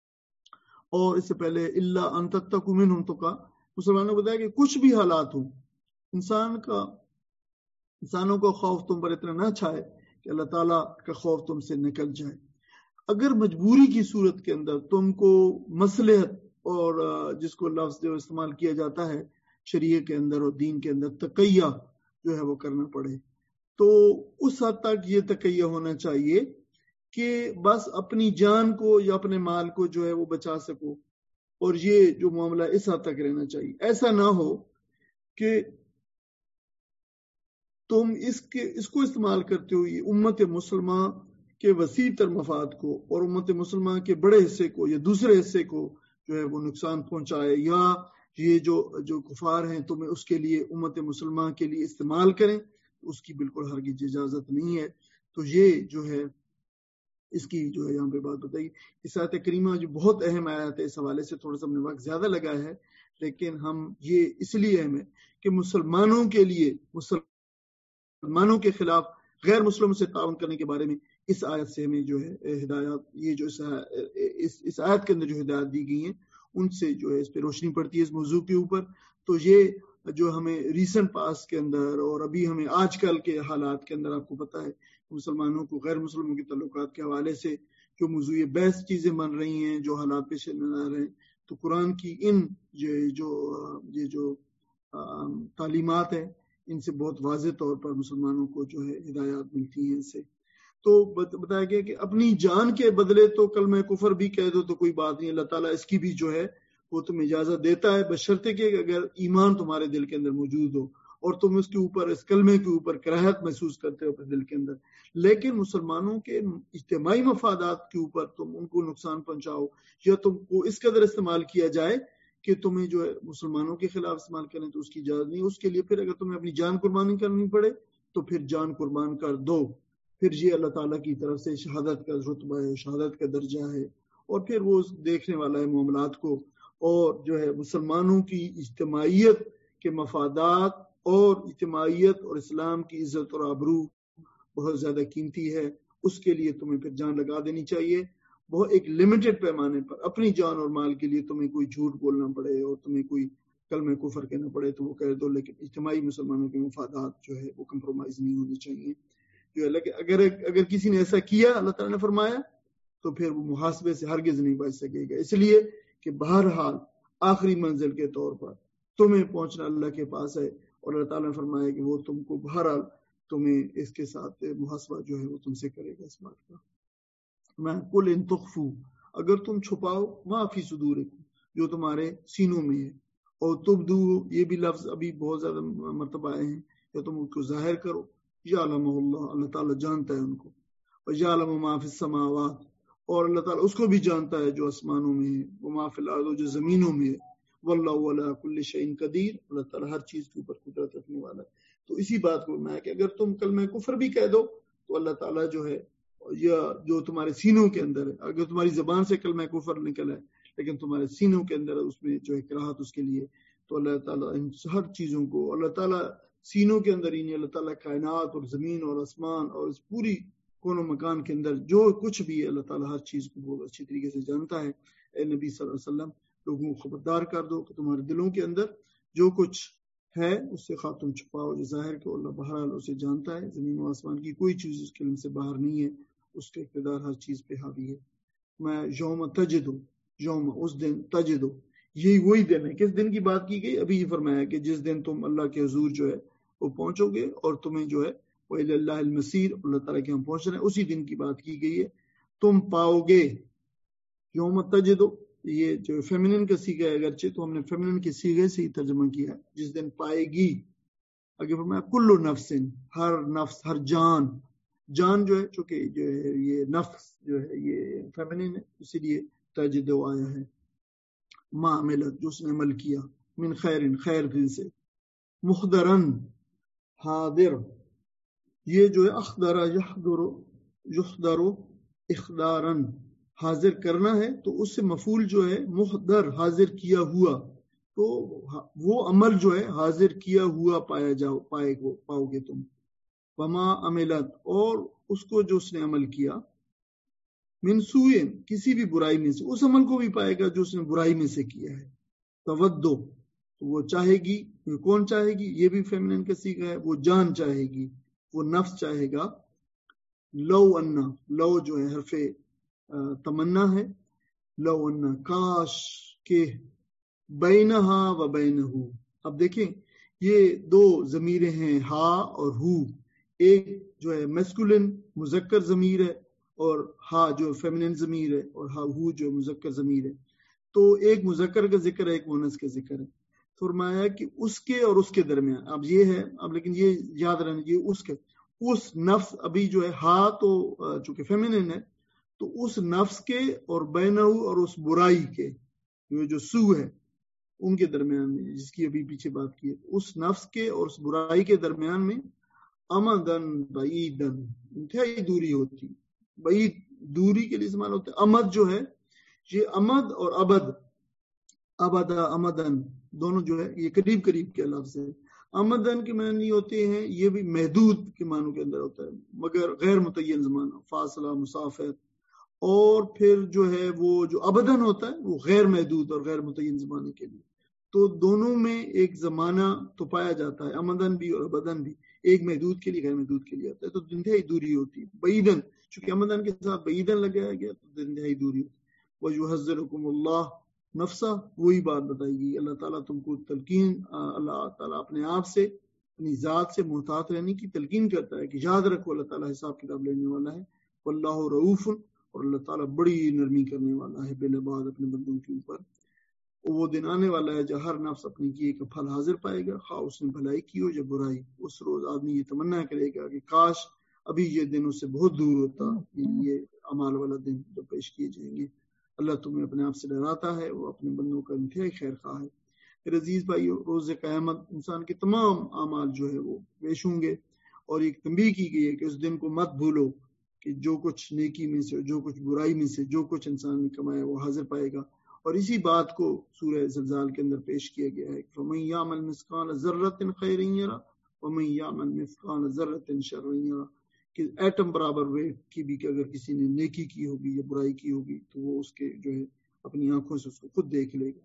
اور اس سے پہلے إِلَّا أَن تَتَّقُوا مِنْهُمْ تُقَاتٍ، مسلمانوں کو بتایا کہ کچھ بھی حالات ہوں، انسانوں کو خوف تم پر اتنا نہ چھائے کہ اللہ تعالیٰ کا خوف تم سے نکل جائے. اگر مجبوری کی صورت کے اندر تم کو مصلحت اور جس کو لفظ جو استعمال کیا جاتا ہے شریعت کے اندر اور دین کے اندر تقیہ جو ہے وہ کرنا پڑے، تو اس حد تک یہ تقیہ ہونا چاہیے کہ بس اپنی جان کو یا اپنے مال کو جو ہے وہ بچا سکو، اور یہ جو معاملہ اس حد تک رہنا چاہیے. ایسا نہ ہو کہ تم اس کو استعمال کرتے ہوئے امت مسلمہ کے وسیع تر مفاد کو اور امت مسلمہ کے بڑے حصے کو یا دوسرے حصے کو جو ہے وہ نقصان پہنچائے، یا یہ جو کفار ہیں تمہیں اس کے لیے امت مسلمہ کے لیے استعمال کریں، اس کی بالکل ہرگز اجازت نہیں ہے. تو یہ جو ہے اس کی جو ہے یہاں پہ بات بتائی. اس آیت کریمہ جو بہت اہم آیت ہے، اس حوالے سے تھوڑا سا ہم نے وقت زیادہ لگایا ہے، لیکن ہم یہ اس لیے اہم ہے کہ مسلمانوں کے لیے مسلمانوں کے خلاف غیر مسلموں سے تعاون کرنے کے بارے میں اس آیت سے ہمیں جو ہے ہدایات، یہ جو اس آیت کے اندر جو ہدایات دی گئی ہیں ان سے جو ہے اس پہ روشنی پڑتی ہے اس موضوع کے اوپر. تو یہ جو ہمیں ریسنٹ پاس کے اندر اور ابھی ہمیں آج کل کے حالات کے اندر آپ کو پتہ ہے مسلمانوں کو غیر مسلموں کے تعلقات کے حوالے سے جو موضوع بحث چیزیں بن رہی ہیں، جو حالات پیش نظر آ رہے ہیں، تو قرآن کی یہ جو تعلیمات ہیں ان سے بہت واضح طور پر مسلمانوں کو جو ہے ہدایات ملتی ہیں. ان سے تو بتایا گیا کہ اپنی جان کے بدلے تو کلمہ کفر بھی کہہ دو تو کوئی بات نہیں، اللہ تعالیٰ اس کی بھی جو ہے وہ تمہیں اجازت دیتا ہے، بشرطے کہ اگر ایمان تمہارے دل کے اندر موجود ہو اور تم اس کے اوپر، اس کلمے کے اوپر کراہت محسوس کرتے ہو اپنے دل کے اندر، لیکن مسلمانوں کے اجتماعی مفادات کے اوپر تم ان کو نقصان پہنچاؤ یا تم کو اس قدر استعمال کیا جائے کہ تمہیں جو ہے مسلمانوں کے خلاف استعمال کریں تو اس کی اجازت نہیں. اس کے لیے پھر اگر تمہیں اپنی جان قربانی کرنی پڑے تو پھر جان قربان کر دو. پھر یہ اللہ تعالیٰ کی طرف سے شہادت کا رتبہ ہے، شہادت کا درجہ ہے، اور پھر وہ دیکھنے والا ہے معاملات کو. اور جو ہے مسلمانوں کی اجتماعیت کے مفادات اور اجتماعیت اور اسلام کی عزت اور آبرو بہت زیادہ قیمتی ہے، اس کے لیے تمہیں پھر جان لگا دینی چاہیے. بہت ایک لمیٹڈ پیمانے پر اپنی جان اور مال کے لیے تمہیں کوئی جھوٹ بولنا پڑے اور تمہیں کوئی کلمہ کفر کہنا پڑے تو وہ کہہ دو، لیکن اجتماعی مسلمانوں کے مفادات جو ہے وہ کمپرومائز نہیں ہونے چاہیے. جو ہے اگر کسی نے ایسا کیا اللہ تعالیٰ نے فرمایا تو پھر وہ محاسبے سے ہرگز نہیں بچ سکے گا، اس لیے کہ بہرحال آخری منزل کے طور پر تمہیں پہنچنا اللہ کے پاس ہے، اور اللہ تعالیٰ نے فرمایا کہ وہ تم کو بہرحال تمہیں اس کے ساتھ محاسبہ جو ہے وہ تم سے کرے گا اس بات کا. میں قل ان تخفو، اگر تم چھپاؤ ما فی صدورکم، جو تمہارے سینوں میں ہے، اور تبدو، یہ بھی لفظ ابھی بہت زیادہ مرتبہ آئے ہیں، یا تم اس کو ظاہر کرو، یعلمہ اللہ، اللہ تعالیٰ جانتا ہے ان کو، اور یعلم ما فی السماوات، اور اللہ تعالیٰ اس کو بھی جانتا ہے جو آسمانوں میں ہے، وما فی الارض، جو زمینوں میں ہے، واللہ علی کل شیء قدیر، اللہ تعالیٰ ہر چیز کے اوپر قدرت رکھنے والا ہے. تو اسی بات کو میں کہ اگر تم کلمہ کفر بھی کہہ دو تو اللہ تعالیٰ جو ہے، یا جو تمہارے سینوں کے اندر ہے، اگر تمہاری زبان سے کلمہ کفر نکلا ہے لیکن تمہارے سینوں کے اندر اس میں جو ہے کراہت اس کے لیے، تو اللہ تعالیٰ ان ہر چیزوں کو، اللہ تعالیٰ سینوں کے اندر ہی، اللہ تعالیٰ کائنات اور زمین اور آسمان اور اس پوری کون و مکان کے اندر جو کچھ بھی ہے، اللہ تعالیٰ ہر چیز کو بہت اچھی طریقے سے جانتا ہے. اے نبی صلی اللہ علیہ وسلم، لوگوں کو خبردار کر دو کہ تمہارے دلوں کے اندر جو کچھ ہے اس سے خواہ تم چھپاؤ جو ظاہر کو، اللہ بہرحال اسے جانتا ہے. زمین و آسمان کی کوئی چیز اس کے علم سے باہر نہیں ہے، اس کا اقتدار ہر چیز پہ حاوی ہے. میں یوم تجدو، یوم اس دن، تجدو یہی وہی دن ہے. کس دن کی بات کی گئی؟ ابھی یہ فرمایا کہ جس دن تم اللہ کے حضور جو ہے وہ پہنچو گے اور تمہیں جو ہے وہ اللہ المصیر، اللہ تعالیٰ کے ہم پہنچ رہے ہیں، اسی دن کی بات کی گئی ہے. تم پاؤ گے، یوم تجدو یہ جو فیمنن کا سیغہ ہے، اگرچہ تو ہم نے فیمنن کے سیغے سے ہی ترجمہ کیا ہے، جس دن پائے گی. اگر فرمایا کل نفس، ہر نفس، ہر جان، جان جو ہے چونکہ جو ہے یہ نفس جو ہے یہ فیمنن ہے، اسی لیے تجدو آیا ہے. ما عملت، جو اس نے عمل کیا، من خیر، خیر سے، محضرن، حاضر، یہ جو ہے اخضر یحضر اخضارن، حاضر کرنا ہے، تو اس سے مفعول جو ہے محضر، حاضر کیا ہوا، تو وہ عمل جو ہے حاضر کیا ہوا پاؤ گے تم. وما عملت، اور اس کو جو اس نے عمل کیا، من سوء، کسی بھی برائی میں سے، اس عمل کو بھی پائے گا جو اس نے برائی میں سے کیا ہے. تودو، تو وہ چاہے گی، کون چاہے گی؟ یہ بھی فیمنن کا صیغہ ہے، وہ جان چاہے گی، وہ نفس چاہے گا. لو انا، لو جو ہے حرف تمنا ہے، لو انا، کاش کہ، بینہا و بینہو. اب دیکھیں یہ دو ضمیریں ہیں، ہا اور ہو. ایک جو ہے میسکولن مذکر ضمیر ہے اور ہا جو فیمنن ضمیر ہے، اور ہا ہو جو مذکر ضمیر ہے. تو ایک مذکر کا ذکر ہے، ایک مؤنث کا ذکر ہے. فرمایا کہ اس کے اور اس کے درمیان، اب یہ ہے، اب لیکن یہ یاد رہنا یہ اس کے، اس نفس، ابھی جو ہے ہا تو چونکہ فیمنن ہے تو اس نفس کے اور بینہو اور اس برائی کے جو سو ہے ان کے درمیان میں، جس کی ابھی پیچھے بات کی ہے، اس نفس کے اور اس برائی کے درمیان میں امدن بعیدن، انتہائی دوری ہوتی. بعید دوری کے لیے استعمال ہوتا ہے. امد جو ہے یہ امد اور ابد، ابدا امدن دونوں جو ہے یہ قریب قریب کے لفظ ہے. امدن کے معنی ہوتے ہیں، یہ بھی محدود کے معنوں کے اندر ہوتا ہے مگر غیر متعین زمانہ، فاصلہ، مسافت. اور پھر جو ہے وہ جو ابدن ہوتا ہے وہ غیر محدود اور غیر متعین زمانے کے لیے. تو دونوں میں ایک زمانہ تو پایا جاتا ہے، امدن بھی اور ابدن بھی، ایک محدود کے لیے غیر محدود کے لیے آتا ہے. تو انتہائی دوری ہوتی ہے. بعیدن، چونکہ امدن کے ساتھ بعیدن لگایا گیا تو انتہائی دوری ہوتی ہے. وَيُحَذِّرُكُمُ اللَّهُ نَفْسَهُ، وہی بات بتائی گئی، اللہ تعالیٰ تم کو تلقین، اللہ تعالیٰ اپنے آپ سے اپنی ذات سے محتاط رہنے کی تلقین کرتا ہے کہ یاد رکھو اللہ تعالیٰ حساب کتاب لینے والا ہے، واللہ رؤوف، اور اللہ تعالیٰ بڑی نرمی کرنے والا ہے بالعباد اپنے بندوں کے اوپر۔ وہ دن آنے والا ہے جب ہر نفس اپنے کیے کا پھل حاضر پائے گا، خواہ اس نے بھلائی کی ہو یا برائی۔ اس روز آدمی یہ تمنا کرے گا کہ کاش ابھی یہ دن اس سے بہت دور ہوتا، یہ اعمال والا دن جو پیش کیے جائیں گے۔ اللہ تمہیں اپنے آپ سے ڈراتا ہے، وہ اپنے بندوں کا انتہائی خیر خواہ ہے۔ پھر عزیز بھائیو، روز قیامت انسان کے تمام اعمال جو ہے وہ پیش ہوں گے، اور ایک تنبیہ کی گئی ہے کہ اس دن کو مت بھولو کہ جو کچھ نیکی میں سے، جو کچھ برائی میں سے، جو کچھ انسان نے کمایا وہ حاضر پائے گا۔ اور اسی بات کو سورہ زلزال کے اندر پیش کیا گیا ہے، فَمَن يَعْمَلْ مِثْقَالَ ذَرَّةٍ خَيْرًا يَرَهُ وَمَن يَعْمَلْ مِثْقَالَ ذَرَّةٍ شَرًّا يَرَهُ، کہ ایٹم برابر ویٹ کی بھی کہ اگر کسی نے نیکی کی ہوگی یا برائی کی ہوگی تو وہ اس کے جو ہے اپنی آنکھوں سے اس کو خود دیکھ لے گا۔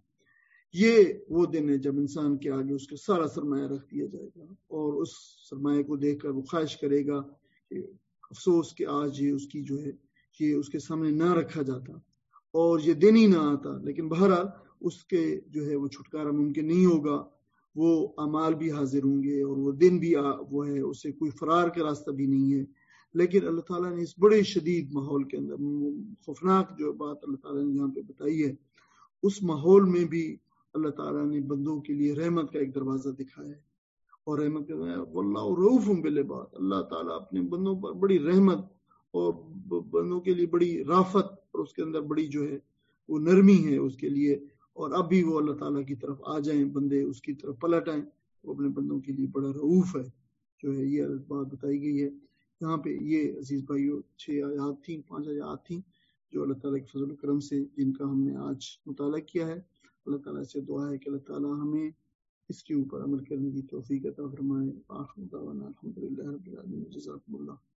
یہ وہ دن ہے جب انسان کے آگے اس کا سارا سرمایہ رکھ دیا جائے گا، اور اس سرمایہ کو دیکھ کر وہ خواہش کرے گا کہ افسوس کہ آج یہ اس کی جو ہے یہ اس کے سامنے نہ رکھا جاتا اور یہ دن ہی نہ آتا۔ لیکن بہرحال اس کے جو ہے وہ چھٹکارا ممکن نہیں ہوگا، وہ اعمال بھی حاضر ہوں گے اور وہ دن بھی وہ ہے، اسے کوئی فرار کا راستہ بھی نہیں ہے۔ لیکن اللہ تعالیٰ نے اس بڑے شدید ماحول کے اندر، خوفناک جو بات اللہ تعالیٰ نے یہاں پہ بتائی ہے، اس ماحول میں بھی اللہ تعالیٰ نے بندوں کے لیے رحمت کا ایک دروازہ دکھایا ہے، اور رحمت کا واللہ رؤوف بالعباد، اللہ تعالیٰ اپنے بندوں پر بڑی رحمت اور بندوں کے لیے بڑی رافت، اور اس کے اندر بڑی جو ہے وہ نرمی ہے اس کے لیے۔ اور اب بھی وہ اللہ تعالیٰ کی طرف آ جائیں بندے، اس کی طرف پلٹ آئیں، وہ اپنے بندوں کے لیے بڑا رؤوف ہے، جو ہے یہ بات بتائی گئی ہے یہاں پہ۔ یہ عزیز بھائیو 6 آیات تھیں، 5 آیات تھیں جو اللہ تعالیٰ کے فضل و کرم سے جن کا ہم نے آج مطالعہ کیا ہے۔ اللہ تعالیٰ سے دعا ہے کہ اللہ تعالیٰ ہمیں اس کے اوپر عمل کرنے کی توفیق عطا فرمائے۔ آخر دعوانا الحمدللہ رب العالمین، جزاکم اللہ۔